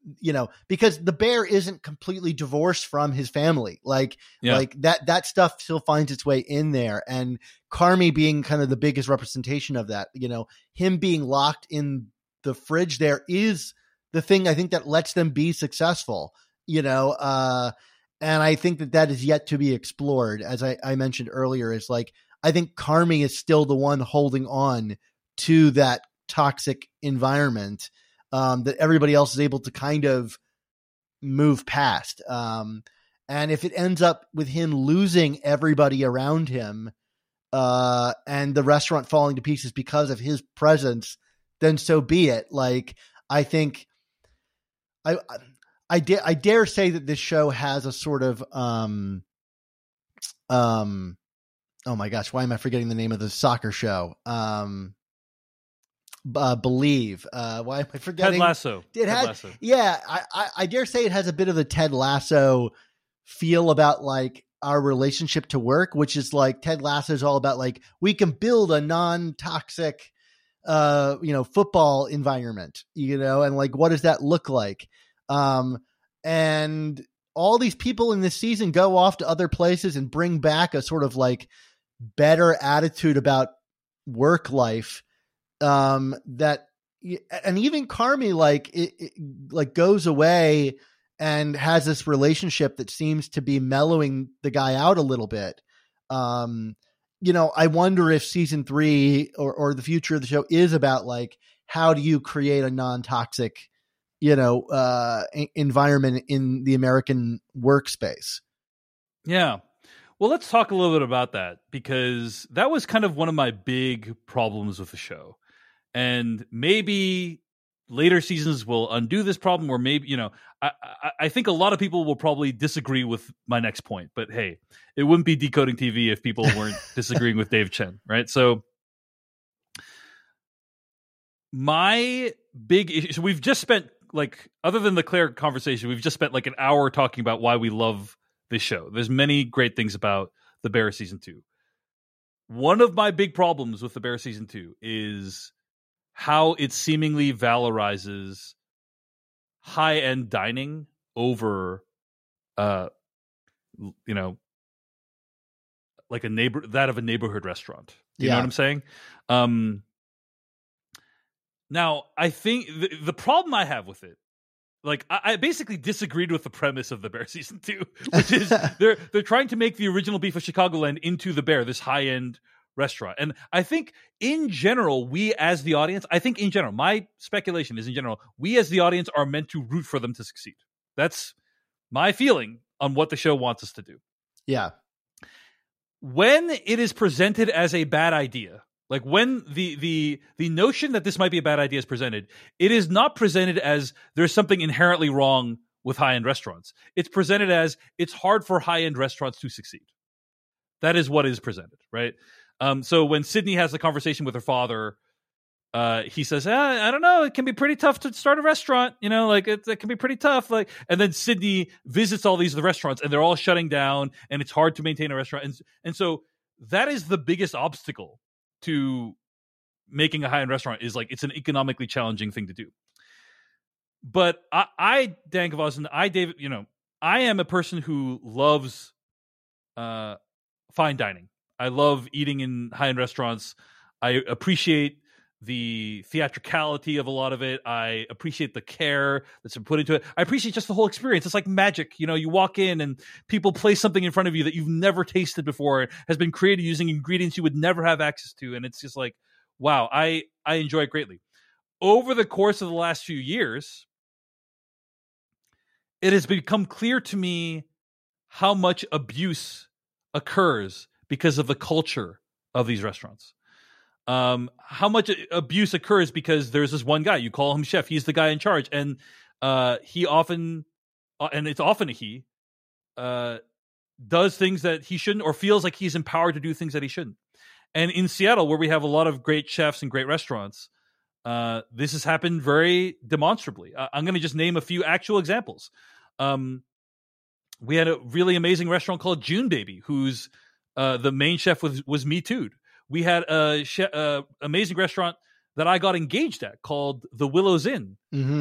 because the bear isn't completely divorced from his family. Like that stuff still finds its way in there. And Carmy being kind of the biggest representation of that, him being locked in the fridge there is the thing I think that lets them be successful, and I think that is yet to be explored. As I mentioned earlier, is like, I think Carmy is still the one holding on to that toxic environment that everybody else is able to kind of move past. And if it ends up with him losing everybody around him and the restaurant falling to pieces because of his presence, then so be it. Like, I think I dare say that this show has a sort of oh my gosh, why am I forgetting the name of the soccer show? Believe. Why am I forgetting? Ted Lasso. Lasso. Yeah, I dare say it has a bit of the Ted Lasso feel about like our relationship to work, which is like Ted Lasso is all about like, we can build a non-toxic football environment, and like, what does that look like? And all these people in this season go off to other places and bring back a sort of like better attitude about work life. That, and even Carmy, like it goes away and has this relationship that seems to be mellowing the guy out a little bit. I wonder if season 3 or the future of the show is about like, how do you create a non-toxic, environment in the American workspace? Yeah. Well, let's talk a little bit about that, because that was kind of one of my big problems with the show. And maybe later seasons will undo this problem, or maybe, I think a lot of people will probably disagree with my next point, but hey, it wouldn't be Decoding TV if people weren't disagreeing with Dave Chen, right? So my big issue, so we've just spent, like, other than the Claire conversation, we've just spent like an hour talking about why we love this show. There's many great things about The Bear season 2. One of my big problems with The Bear season 2 is how it seemingly valorizes high-end dining over, like a neighborhood restaurant. You know what I'm saying? Now, I think the problem I have with it, like, I basically disagreed with the premise of The Bear season 2, which is they're trying to make the original Beef of Chicagoland into The Bear, this high-end restaurant. And I think in general, we as the audience, my speculation is, in general, we as the audience are meant to root for them to succeed. That's my feeling on what the show wants us to do. Yeah. When it is presented as a bad idea, like when the notion that this might be a bad idea is presented, it is not presented as there's something inherently wrong with high-end restaurants. It's presented as it's hard for high-end restaurants to succeed. That is what is presented, right? So when Sydney has the conversation with her father, he says, I don't know, it can be pretty tough to start a restaurant, like it can be pretty tough. Like, and then Sydney visits all these restaurants and they're all shutting down and it's hard to maintain a restaurant. And so that is the biggest obstacle to making a high-end restaurant, is like, it's an economically challenging thing to do. But Dan Gvozden, David, I am a person who loves fine dining. I love eating in high-end restaurants. I appreciate the theatricality of a lot of it. I appreciate the care that's been put into it. I appreciate just the whole experience. It's like magic. You walk in and people place something in front of you that you've never tasted before, has been created using ingredients you would never have access to. And it's just like, wow, I enjoy it greatly. Over the course of the last few years, it has become clear to me how much abuse occurs because of the culture of these restaurants. How much abuse occurs because there's this one guy, you call him chef, he's the guy in charge, and he often, and it's often a he, does things that he shouldn't, or feels like he's empowered to do things that he shouldn't. And in Seattle, where we have a lot of great chefs and great restaurants, this has happened very demonstrably. I'm going to just name a few actual examples. We had a really amazing restaurant called June Baby, whose the main chef was Me Too'd. We had a amazing restaurant that I got engaged at called the Willows Inn.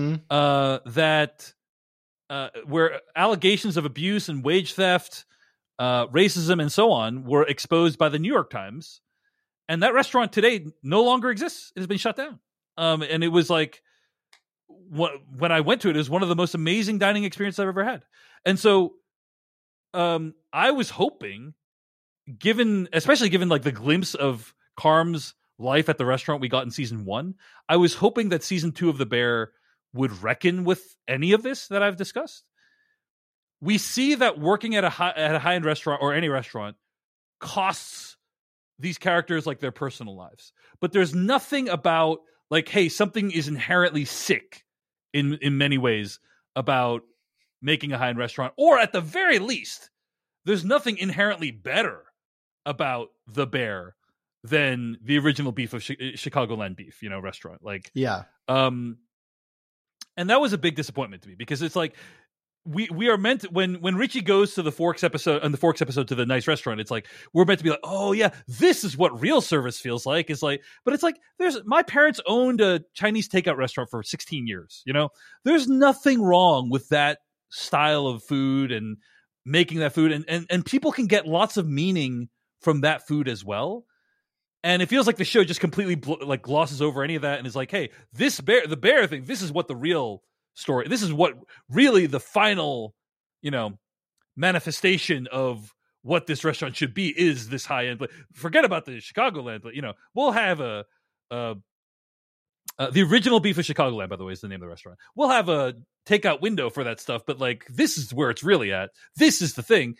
Where allegations of abuse and wage theft, racism, and so on were exposed by the New York Times. And that restaurant today no longer exists. It has been shut down. And it was like, when I went to it, it was one of the most amazing dining experiences I've ever had. And so I was hoping, especially given like the glimpse of Carm's life at the restaurant we got in season 1, I was hoping that season 2 of The Bear would reckon with any of this that I've discussed. We see that working at a high-end restaurant or any restaurant costs these characters like their personal lives. But there's nothing about like, hey, something is inherently sick in many ways about making a high-end restaurant, or at the very least, there's nothing inherently better about The Bear than the original beef of Chicagoland beef, restaurant. Like, yeah. And that was a big disappointment to me, because it's like we are meant to, when Richie goes to the Forks episode to the nice restaurant, it's like we're meant to be like, oh yeah, this is what real service feels like. It's like, but it's like my parents owned a Chinese takeout restaurant for 16 years. There's nothing wrong with that style of food and making that food, and people can get lots of meaning from that food as well. And it feels like the show just completely glosses over any of that and is like, hey, the bear thing, this is what the real story, this is what really the final, manifestation of what this restaurant should be, is this high end. But forget about the Chicagoland, but we'll have the original beef of Chicagoland, by the way, is the name of the restaurant. We'll have a takeout window for that stuff, but like, this is where it's really at. This is the thing.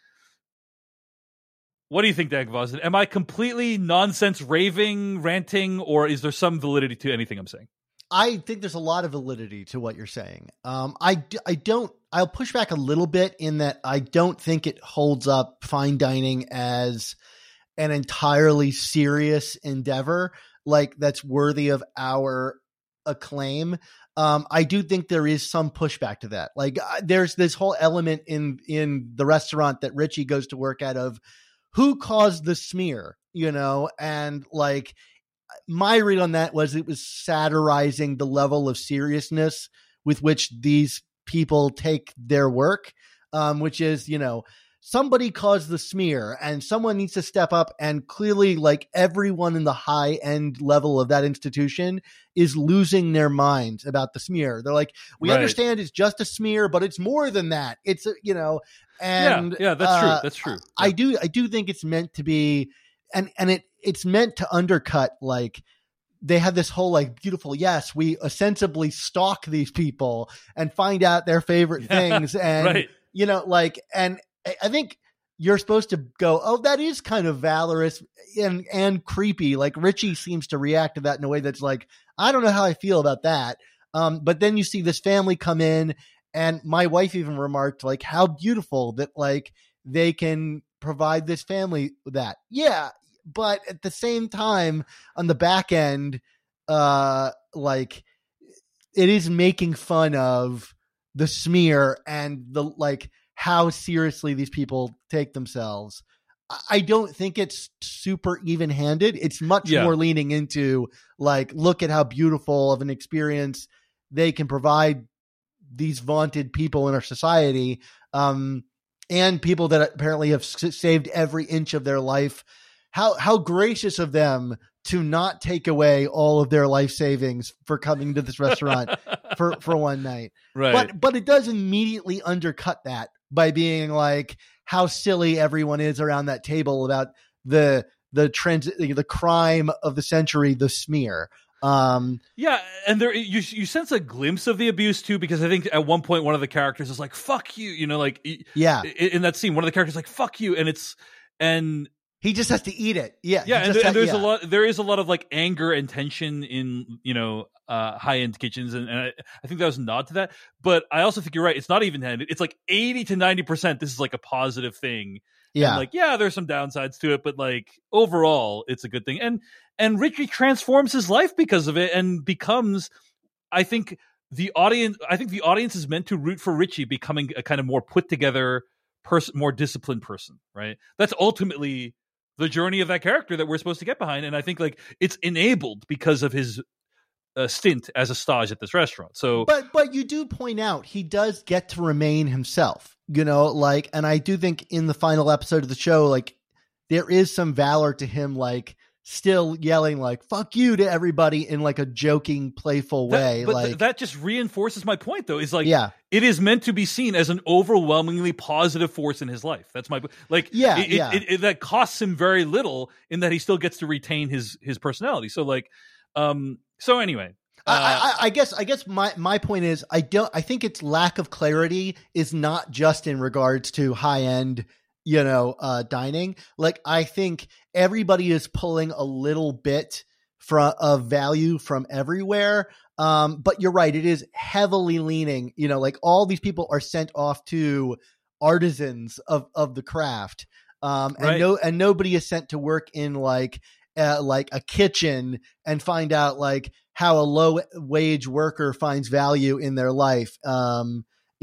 What do you think, Dan Gvozden? Am I completely nonsense raving, ranting, or is there some validity to anything I'm saying? I think there's a lot of validity to what you're saying. I'll push back a little bit in that I don't think it holds up fine dining as an entirely serious endeavor, like that's worthy of our acclaim. I do think there is some pushback to that. Like there's this whole element in the restaurant that Richie goes to work at of who caused the smear, and like my read on that was it was satirizing the level of seriousness with which these people take their work, which is, somebody caused the smear and someone needs to step up, and clearly like everyone in the high end level of that institution is losing their minds about the smear. They're like, we understand it's just a smear, but it's more than that. It's, and yeah, that's true. That's true. I do think it's meant to be, and it's meant to undercut, like they have this whole like beautiful, yes, we ostensibly stalk these people and find out their favorite things. And, and I think you're supposed to go, oh, that is kind of valorous and creepy. Like Richie seems to react to that in a way that's like, I don't know how I feel about that. But then you see this family come in, and my wife even remarked like how beautiful that like they can provide this family that. Yeah. But at the same time, on the back end, like it is making fun of the smear and the like how seriously these people take themselves. I don't think it's super even-handed. It's much more leaning into like, look at how beautiful of an experience they can provide these vaunted people in our society, and people that apparently have saved every inch of their life. How gracious of them to not take away all of their life savings for coming to this restaurant for one night. Right. But it does immediately undercut that by being like how silly everyone is around that table about the crime of the century, the smear. And there you sense a glimpse of the abuse too, because I think at one point one of the characters is like, fuck you, in that scene, one of the characters is like, fuck you, and he just has to eat it. There is a lot of like anger and tension in high end kitchens, and I think that was a nod to that. But I also think you're right; it's not even handed. It's like 80 to 90%. This is like a positive thing. And there's some downsides to it, but like overall, it's a good thing. And Richie transforms his life because of it, and becomes, I think the audience is meant to root for Richie becoming a kind of more put together person, more disciplined person, right? That's ultimately the journey of that character that we're supposed to get behind. And I think like it's enabled because of his stint as a stage at this restaurant. So, but you do point out he does get to remain himself, like, and I do think in the final episode of the show, like there is some valor to him, like still yelling like "fuck you" to everybody in like a joking, playful way. That just reinforces my point, though. Is like, it is meant to be seen as an overwhelmingly positive force in his life. That's my like. It that costs him very little in that he still gets to retain his personality. So like, so anyway. I guess my point is I think its lack of clarity is not just in regards to high end, dining. Like I think everybody is pulling a little bit of value from everywhere. But you're right. It is heavily leaning, like all these people are sent off to artisans of the craft. And nobody is sent to work in like a kitchen and find out like how a low wage worker finds value in their life. In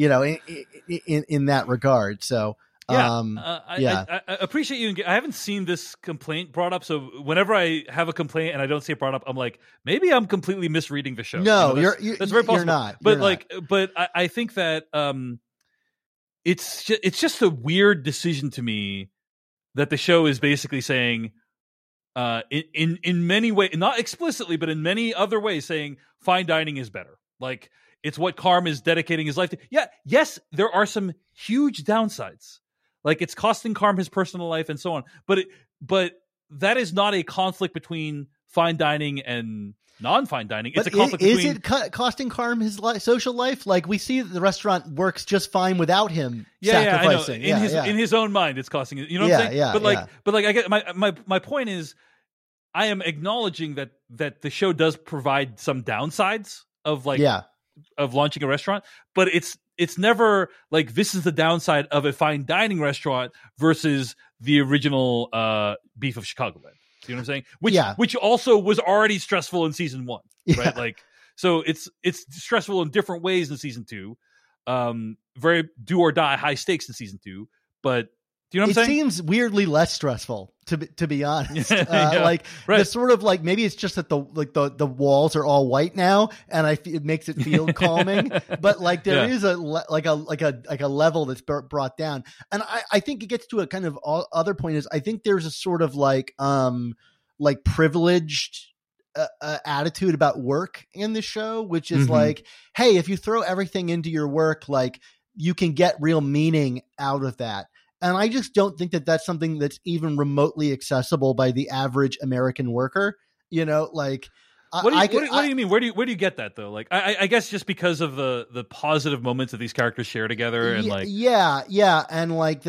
that regard. So, I appreciate you. I haven't seen this complaint brought up, so whenever I have a complaint and I don't see it brought up, I'm like, maybe I'm completely misreading the show. No, that's very possible. You're not. But I think that it's just a weird decision to me that the show is basically saying, in many ways, not explicitly, but in many other ways, saying fine dining is better. Like it's what Carm is dedicating his life to. Yeah, yes, there are some huge downsides. Like it's costing Carm his personal life and so on. But that is not a conflict between fine dining and non-fine dining. It's a conflict between. Is it costing Carm his social life? Like we see that the restaurant works just fine without him sacrificing. Yeah, I know. In his own mind, it's costing it. You know what I'm saying? Yeah, but I get my point is, I am acknowledging that the show does provide some downsides of of launching a restaurant, but it's never like this is the downside of a fine dining restaurant versus the original Beef of Chicagoland. You know what I'm saying? Which also was already stressful in season 1, right? Like, so it's stressful in different ways in season 2. Very do or die high stakes in season 2, but do you know what I'm saying? It seems weirdly less stressful to be honest. The sort of like maybe it's just that the walls are all white now, and it makes it feel calming. But like there is a level that's brought down, and I think it gets to a kind of other point is I think there's a sort of like privileged attitude about work in the show, which is like, hey, if you throw everything into your work, like you can get real meaning out of that. And I just don't think that that's something that's even remotely accessible by the average American worker. Like what do you mean? Where do you get that though? Like I guess just because of the positive moments that these characters share together and like and like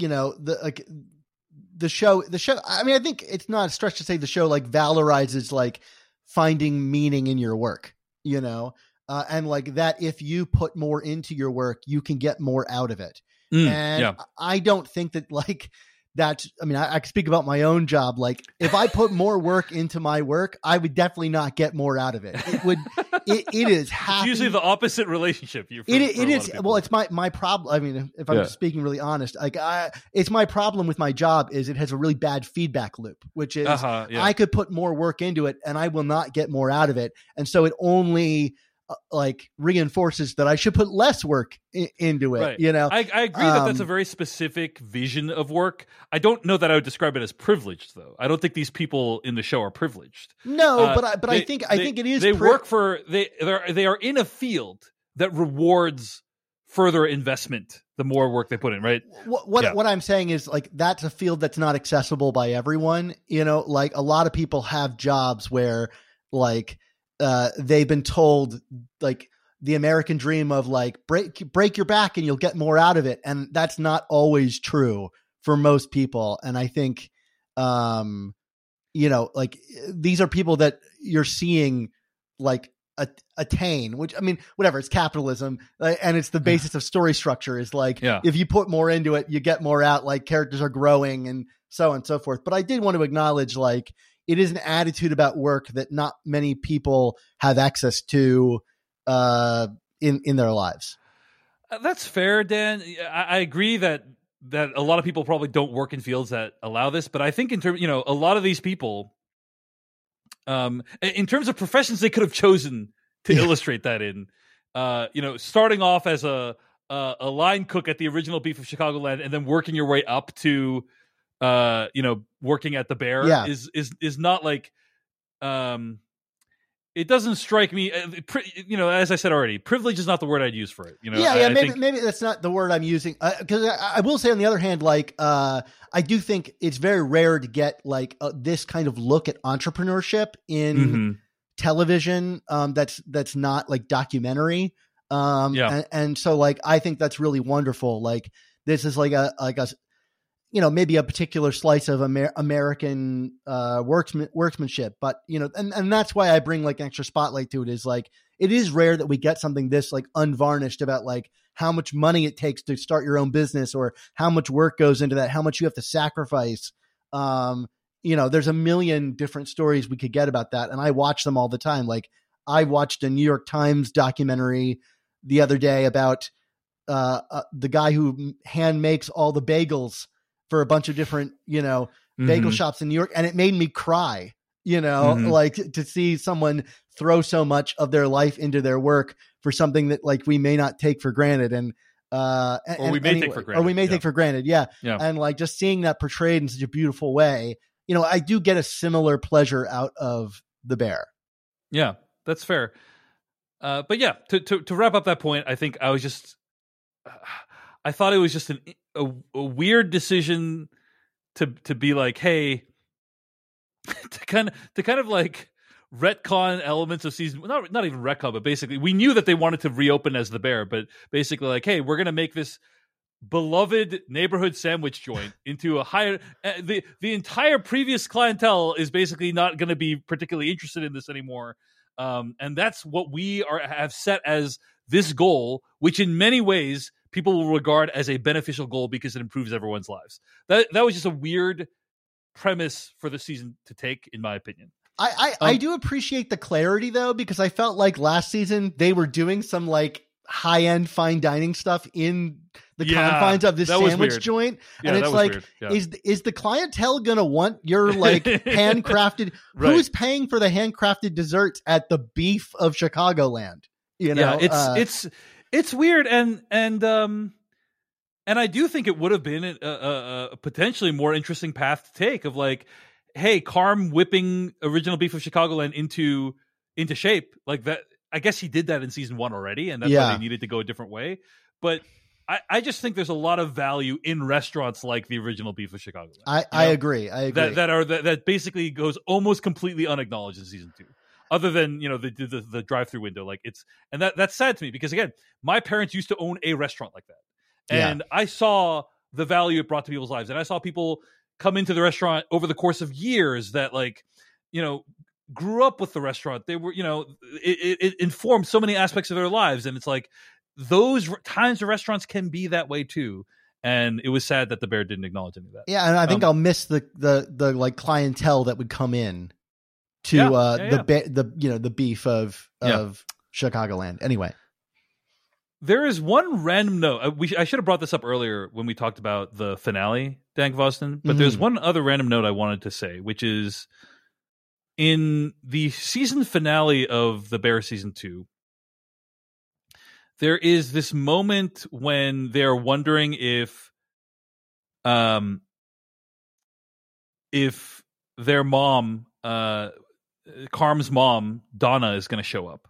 the show. I mean, I think it's not a stretch to say the show like valorizes like finding meaning in your work. And like that if you put more into your work, you can get more out of it. I don't think that like that's, I mean, I can speak about my own job. Like if I put more work into my work, I would definitely not get more out of it. It is happy. It's usually the opposite relationship. It is. Well, it's my problem. I mean, if I'm speaking really honest, like it's my problem with my job is it has a really bad feedback loop, which is I could put more work into it and I will not get more out of it. And so it only like reinforces that I should put less work into it. Right. I agree that that's a very specific vision of work. I don't know that I would describe it as privileged though. I don't think these people in the show are privileged. No, but I think it is. They work for they are in a field that rewards further investment the more work they put in, right? What I'm saying is like that's a field that's not accessible by everyone. Like a lot of people have jobs where like they've been told like the American dream of like break your back and you'll get more out of it. And that's not always true for most people. And I think, like these are people that you're seeing like attain, which I mean, whatever, it's capitalism. And it's the basis of story structure is like, if you put more into it, you get more out, like characters are growing and so on and so forth. But I did want to acknowledge like, it is an attitude about work that not many people have access to in their lives. That's fair, Dan. I agree that that a lot of people probably don't work in fields that allow this, but I think in terms, a lot of these people, in terms of professions they could have chosen to illustrate that in, starting off as a line cook at the original Beef of Chicagoland and then working your way up to, working at the Bear is not like, it doesn't strike me, as I said already, privilege is not the word I'd use for it. Maybe that's not the word I'm using. Because I will say, on the other hand, like I do think it's very rare to get like this kind of look at entrepreneurship in television. That's not like documentary. And so like I think that's really wonderful. Like this is like a maybe a particular slice of American workmanship, but and that's why I bring like an extra spotlight to it. Is like it is rare that we get something this like unvarnished about like how much money it takes to start your own business, or how much work goes into that, how much you have to sacrifice. There's a million different stories we could get about that, and I watch them all the time. Like I watched a New York Times documentary the other day about the guy who hand makes all the bagels for a bunch of different, bagel shops in New York. And it made me cry, like to see someone throw so much of their life into their work for something that like we may not take for granted. Take for granted. Yeah. And like just seeing that portrayed in such a beautiful way, I do get a similar pleasure out of The Bear. Yeah, that's fair. But yeah, to wrap up that point, I think I was just, I thought it was just a weird decision to be like, hey, to kind of like retcon elements of season, not even retcon, but basically we knew that they wanted to reopen as The Bear, but basically like, hey, we're going to make this beloved neighborhood sandwich joint into a higher, the entire previous clientele is basically not going to be particularly interested in this anymore. And that's what we have set as this goal, which in many ways people will regard as a beneficial goal because it improves everyone's lives. That was just a weird premise for the season to take, in my opinion. I do appreciate the clarity though, because I felt like last season they were doing some like high-end fine dining stuff in the confines of this sandwich joint. And it's like, is the clientele going to want your like handcrafted, who's paying for the handcrafted desserts at the Beef of Chicagoland? It's weird. And I do think it would have been a potentially more interesting path to take of like, hey, Carm whipping original Beef of Chicagoland into shape like that. I guess he did that in season 1 already, and that's why they needed to go a different way. But I just think there's a lot of value in restaurants like the original Beef of Chicagoland. I agree. That basically goes almost completely unacknowledged in season 2, other than the drive-through window. Like that's sad to me because again, my parents used to own a restaurant like that, and I saw the value it brought to people's lives, and I saw people come into the restaurant over the course of years that grew up with the restaurant. They were, it informed so many aspects of their lives. And it's like those times of restaurants can be that way too. And it was sad that The Bear didn't acknowledge any of that. Yeah. And I think I'll miss the like clientele that would come in to the Beef of Chicagoland. Anyway, there is one random note. I should have brought this up earlier when we talked about the finale, Dan Gvozden, but there's one other random note I wanted to say, which is, in the season finale of The Bear season 2, there is this moment when they're wondering if their mom, Carm's mom, Donna, is going to show up.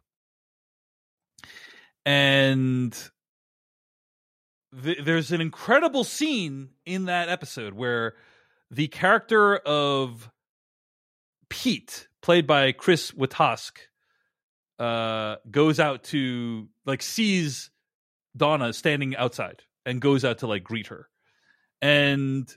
And there's an incredible scene in that episode where the character of Pete, played by Chris Watask, goes out to sees Donna standing outside and goes out to greet her. And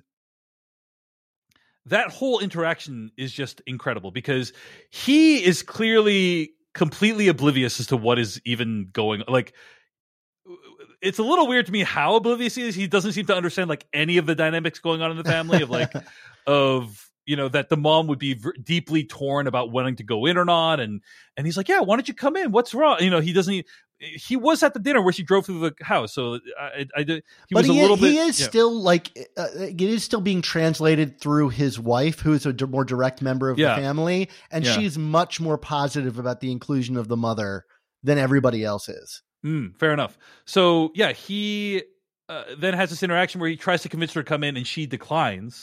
that whole interaction is just incredible because he is clearly completely oblivious as to what is even going on. It's a little weird to me how oblivious he is. He doesn't seem to understand any of the dynamics going on in the family of that the mom would be deeply torn about wanting to go in or not. And he's like, yeah, why don't you come in? What's wrong? He was at the dinner where she drove through the house. So he is still like, it is still being translated through his wife, who is a more direct member of the family. And she's much more positive about the inclusion of the mother than everybody else is. Fair enough. So he then has this interaction where he tries to convince her to come in and she declines.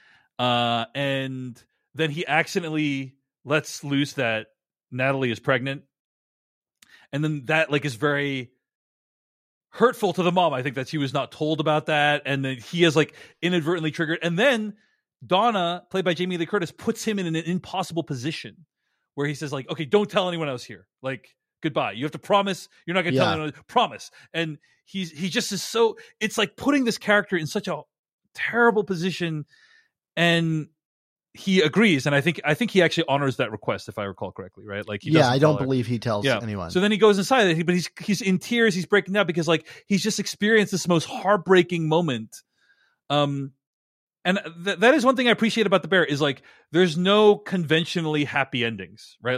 And then he accidentally lets loose that Natalie is pregnant. And then that is very hurtful to the mom. I think that she was not told about that. And then he is inadvertently triggered. And then Donna, played by Jamie Lee Curtis, puts him in an impossible position where he says okay, don't tell anyone else here. Goodbye. You have to promise you're not going to tell anyone. Promise. And he just is so, it's putting this character in such a terrible position. And he agrees, and I think he actually honors that request, if I recall correctly, right? I don't believe he tells anyone. So then he goes inside, but he's in tears, he's breaking down because he's just experienced this most heartbreaking moment. And that is one thing I appreciate about The Bear is there's no conventionally happy endings, right?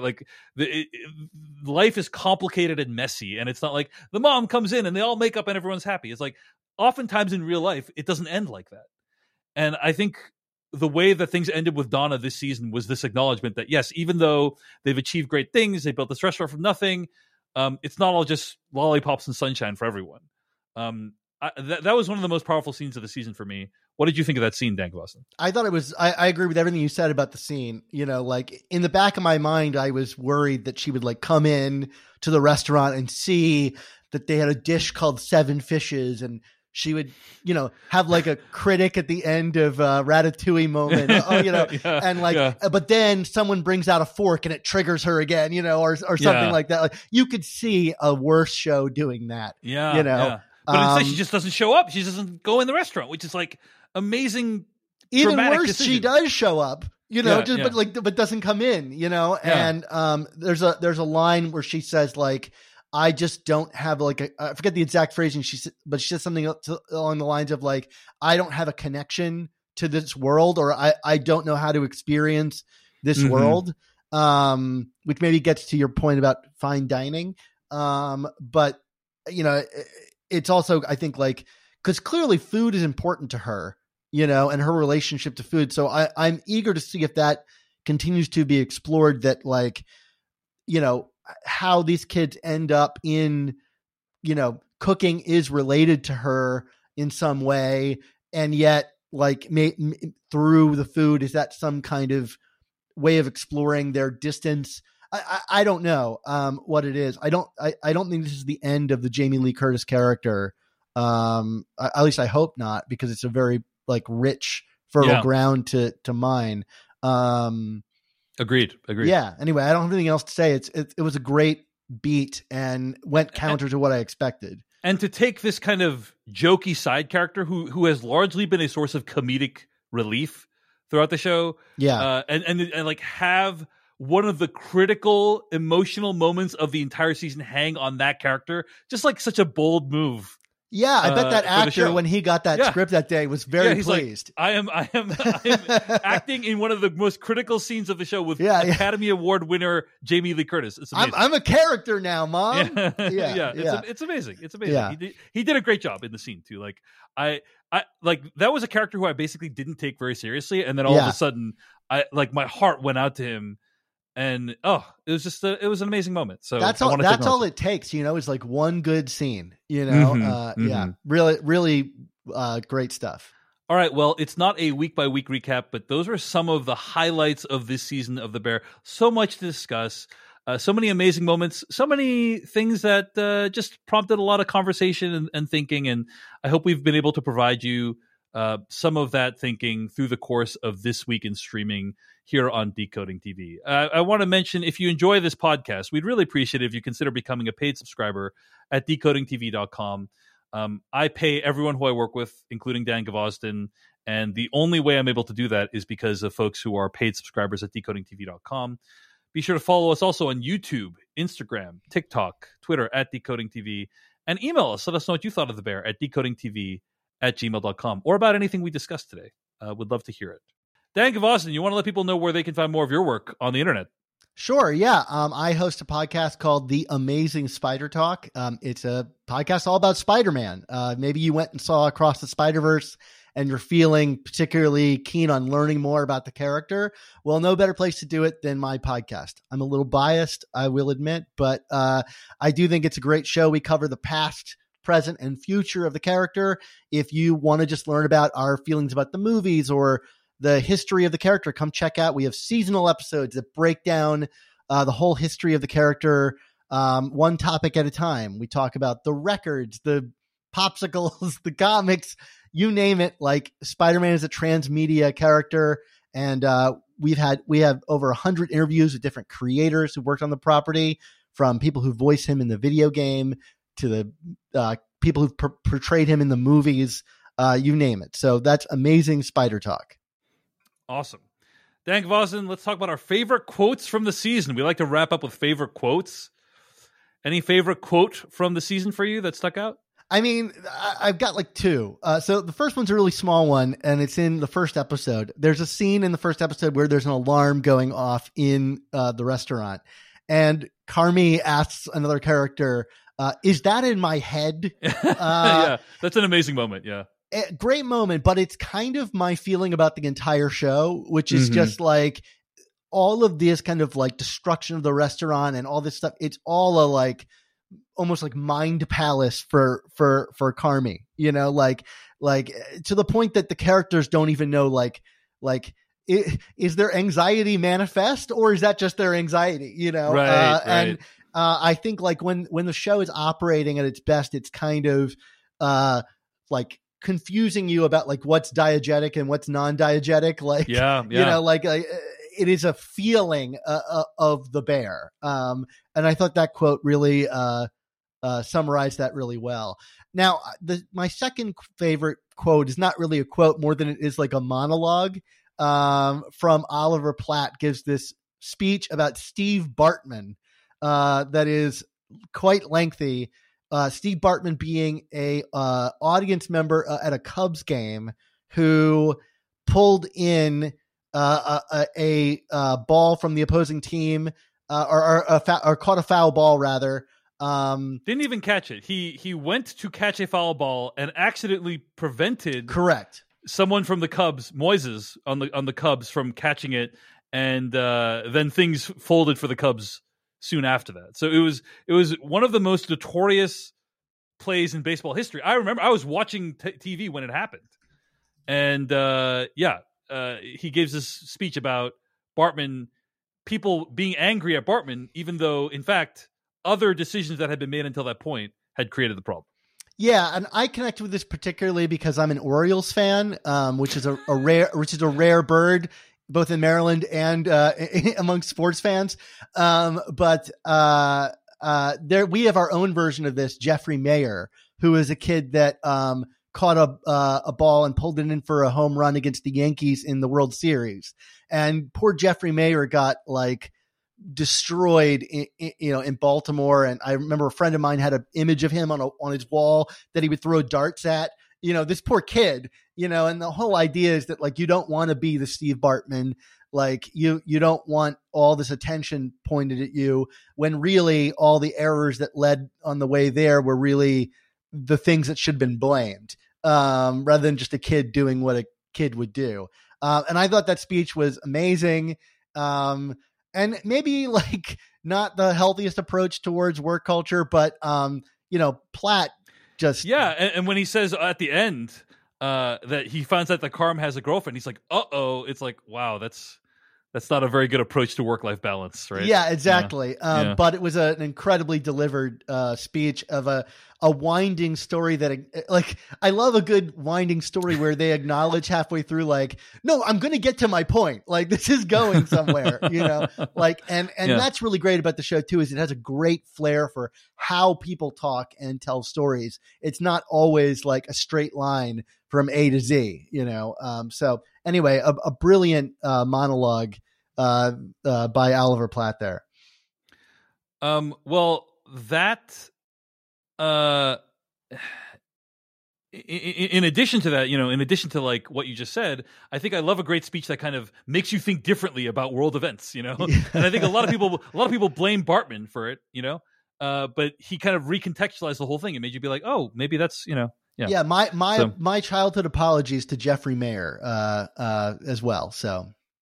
Life is complicated and messy, and it's not like the mom comes in and they all make up and everyone's happy. It's oftentimes in real life it doesn't end like that, and I think the way that things ended with Donna this season was this acknowledgement that yes, even though they've achieved great things, they built this restaurant from nothing, it's not all just lollipops and sunshine for everyone. That was one of the most powerful scenes of the season for me. What did you think of that scene, Dan Gavoston? I thought it was, I agree with everything you said about the scene. In the back of my mind, I was worried that she would come in to the restaurant and see that they had a dish called Seven Fishes, and she would, have a critic at the end of Ratatouille moment, and but then someone brings out a fork and it triggers her again, or something like that. You could see a worse show doing that. But instead she just doesn't show up. She doesn't go in the restaurant, which is amazing. Even worse, decision. She does show up, but doesn't come in, and there's a line where she says I just don't have I forget the exact phrasing but she says something along the lines of I don't have a connection to this world, or I don't know how to experience this world. Which maybe gets to your point about fine dining. But it's also, I think cause clearly food is important to her, and her relationship to food. So I'm eager to see if that continues to be explored, that how these kids end up in, cooking is related to her in some way. And yet through the food, is that some kind of way of exploring their distance? I don't know what it is. I don't think this is the end of the Jamie Lee Curtis character. At least I hope not, because it's a very rich, fertile ground to mine. Agreed. Yeah. Anyway, I don't have anything else to say. It was a great beat and went counter to what I expected. And to take this kind of jokey side character who has largely been a source of comedic relief throughout the show. Yeah. And have one of the critical emotional moments of the entire season hang on that character. Just such a bold move. Yeah, I bet that actor, when he got that script that day, was very pleased. I am acting in one of the most critical scenes of the show with Academy Award winner Jamie Lee Curtis. It's amazing. I'm a character now, Mom. It's amazing. It's amazing. Yeah. He did a great job in the scene too. I that was a character who I basically didn't take very seriously, and then all of a sudden, my heart went out to him. And it was just it was an amazing moment. So that's all it takes, is one good scene, Yeah, really, really great stuff. All right. Well, it's not a week by week recap, but those are some of the highlights of this season of The Bear. So much to discuss. So many amazing moments, so many things that just prompted a lot of conversation and thinking. And I hope we've been able to provide you some of that thinking through the course of this week in streaming here on Decoding TV. I want to mention, if you enjoy this podcast, we'd really appreciate it if you consider becoming a paid subscriber at decodingtv.com. I pay everyone who I work with, including Dan Gavoston, and the only way I'm able to do that is because of folks who are paid subscribers at decodingtv.com. Be sure to follow us also on YouTube, Instagram, TikTok, Twitter at decodingtv, and email us. Let us know what you thought of The Bear at decodingtv@gmail.com, or about anything we discussed today. Would love to hear it. Dan Gvozden, you want to let people know where they can find more of your work on the internet? Sure. Yeah. I host a podcast called The Amazing Spider Talk. It's a podcast all about Spider-Man. Maybe you went and saw Across the Spider-Verse and you're feeling particularly keen on learning more about the character. Well, no better place to do it than my podcast. I'm a little biased, I will admit, but I do think it's a great show. We cover the past, present, and future of the character. If you want to just learn about our feelings about the movies or the history of the character, come check out. We have seasonal episodes that break down the whole history of the character, one topic at a time. We talk about the records, the popsicles, the comics, you name it. Like, Spider-Man is a transmedia character, and we have over 100 interviews with different creators who worked on the property, from people who voice him in the video game to the people who've portrayed him in the movies, you name it. So that's Amazing Spider Talk. Awesome. Dan Gvozden, let's talk about our favorite quotes from the season. We like to wrap up with favorite quotes. Any favorite quote from the season for you that stuck out? I mean, I've got like two. So the first one's a really small one, and it's in the first episode. There's a scene in the first episode where there's an alarm going off in the restaurant, and Carmy asks another character, is that in my head? Yeah, that's an amazing moment. Yeah. Great moment, but it's kind of my feeling about the entire show, which is just like all of this kind of like destruction of the restaurant and all this stuff. It's all a like almost like mind palace for Carmy, you know, like to the point that the characters don't even know like is their anxiety manifest, or is that just their anxiety, you know? Right. And I think like when the show is operating at its best, it's kind of like confusing you about like what's diegetic and what's non-diegetic. Like, you know, like it is a feeling of the bear. And I thought that quote really summarized that really well. Now, my second favorite quote is not really a quote more than it is like a monologue from Oliver Platt. Gives this speech about Steve Bartman that is quite lengthy. Steve Bartman being a audience member at a Cubs game who pulled in a ball from the opposing team or caught a foul ball rather. Didn't even catch it. He went to catch a foul ball and accidentally prevented someone from the Cubs, Moises on the Cubs, from catching it, and then things folded for the Cubs soon after that. So it was one of the most notorious plays in baseball history. I remember I was watching TV when it happened, and he gives this speech about Bartman, people being angry at Bartman, even though in fact other decisions that had been made until that point had created the problem. Yeah, and I connect with this particularly because I'm an Orioles fan, which is a rare bird, both in Maryland and among sports fans. But we have our own version of this, Jeffrey Mayer, who is a kid that caught a ball and pulled it in for a home run against the Yankees in the World Series. And poor Jeffrey Mayer got like destroyed in Baltimore. And I remember a friend of mine had an image of him on his wall that he would throw darts at. You know, this poor kid, you know, and the whole idea is that like, you don't want to be the Steve Bartman. Like you don't want all this attention pointed at you, when really all the errors that led on the way there were really the things that should have been blamed, rather than just a kid doing what a kid would do. And I thought that speech was amazing. And maybe like not the healthiest approach towards work culture, but Platt just and when he says at the end that he finds out that Carm has a girlfriend, he's like, it's like, wow, that's not a very good approach to work-life balance, right? Yeah, exactly. But it was an incredibly delivered speech of a winding story that, like, I love a good winding story where they acknowledge halfway through, like, no, I'm going to get to my point. Like, this is going somewhere, you know? Like, and that's really great about the show too, is it has a great flair for how people talk and tell stories. It's not always like a straight line from A to Z, you know? So anyway, a brilliant monologue by Oliver Platt there. Well, that in addition to that, in addition to like what you just said, I think I love a great speech that kind of makes you think differently about world events, And I think a lot of people blame Bartman for it, but he kind of recontextualized the whole thing and made you be like, oh, maybe that's, Yeah, my childhood apologies to Jeffrey Mayer as well. So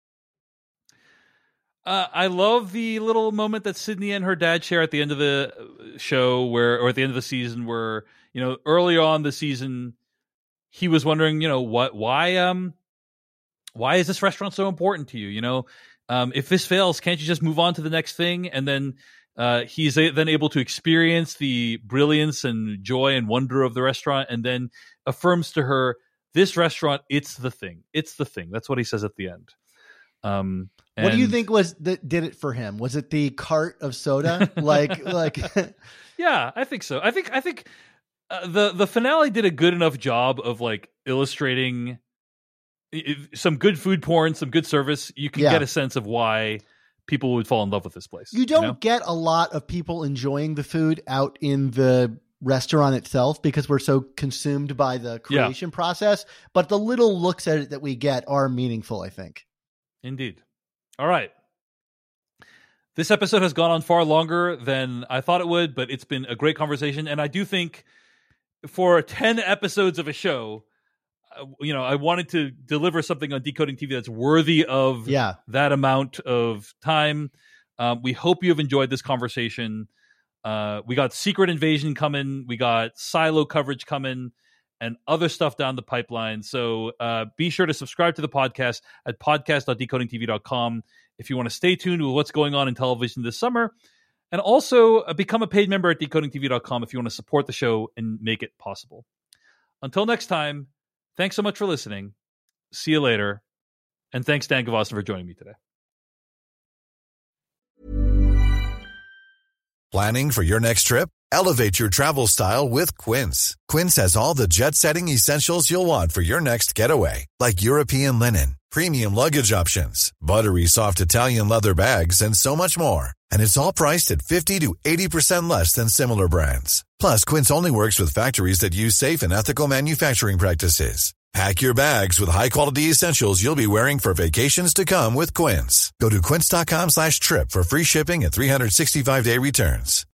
I love the little moment that Sydney and her dad share at the end of the show or at the end of the season where, early on the season, he was wondering, why is this restaurant so important to you? If this fails, can't you just move on to the next thing? And then he's then able to experience the brilliance and joy and wonder of the restaurant, and then affirms to her, this restaurant, it's the thing. It's the thing. That's what he says at the end. What do you think was that did it for him? Was it the cart of soda? like Yeah, I think so. I think the finale did a good enough job of like illustrating some good food porn, some good service. You can get a sense of why people would fall in love with this place. You don't get a lot of people enjoying the food out in the restaurant itself because we're so consumed by the creation process, but the little looks at it that we get are meaningful, I think. Indeed. All right. This episode has gone on far longer than I thought it would, but it's been a great conversation. And I do think for 10 episodes of a show, I wanted to deliver something on Decoding TV that's worthy of that amount of time. We hope you have enjoyed this conversation. We got Secret Invasion coming. We got Silo coverage coming and other stuff down the pipeline. So be sure to subscribe to the podcast at podcast.decodingtv.com if you want to stay tuned with what's going on in television this summer. And also become a paid member at decodingtv.com if you want to support the show and make it possible. Until next time, thanks so much for listening. See you later. And thanks, Dan Gavassi, for joining me today. Planning for your next trip? Elevate your travel style with Quince. Quince has all the jet-setting essentials you'll want for your next getaway, like European linen, premium luggage options, buttery soft Italian leather bags, and so much more. And it's all priced at 50 to 80% less than similar brands. Plus, Quince only works with factories that use safe and ethical manufacturing practices. Pack your bags with high-quality essentials you'll be wearing for vacations to come with Quince. Go to quince.com/trip for free shipping and 365-day returns.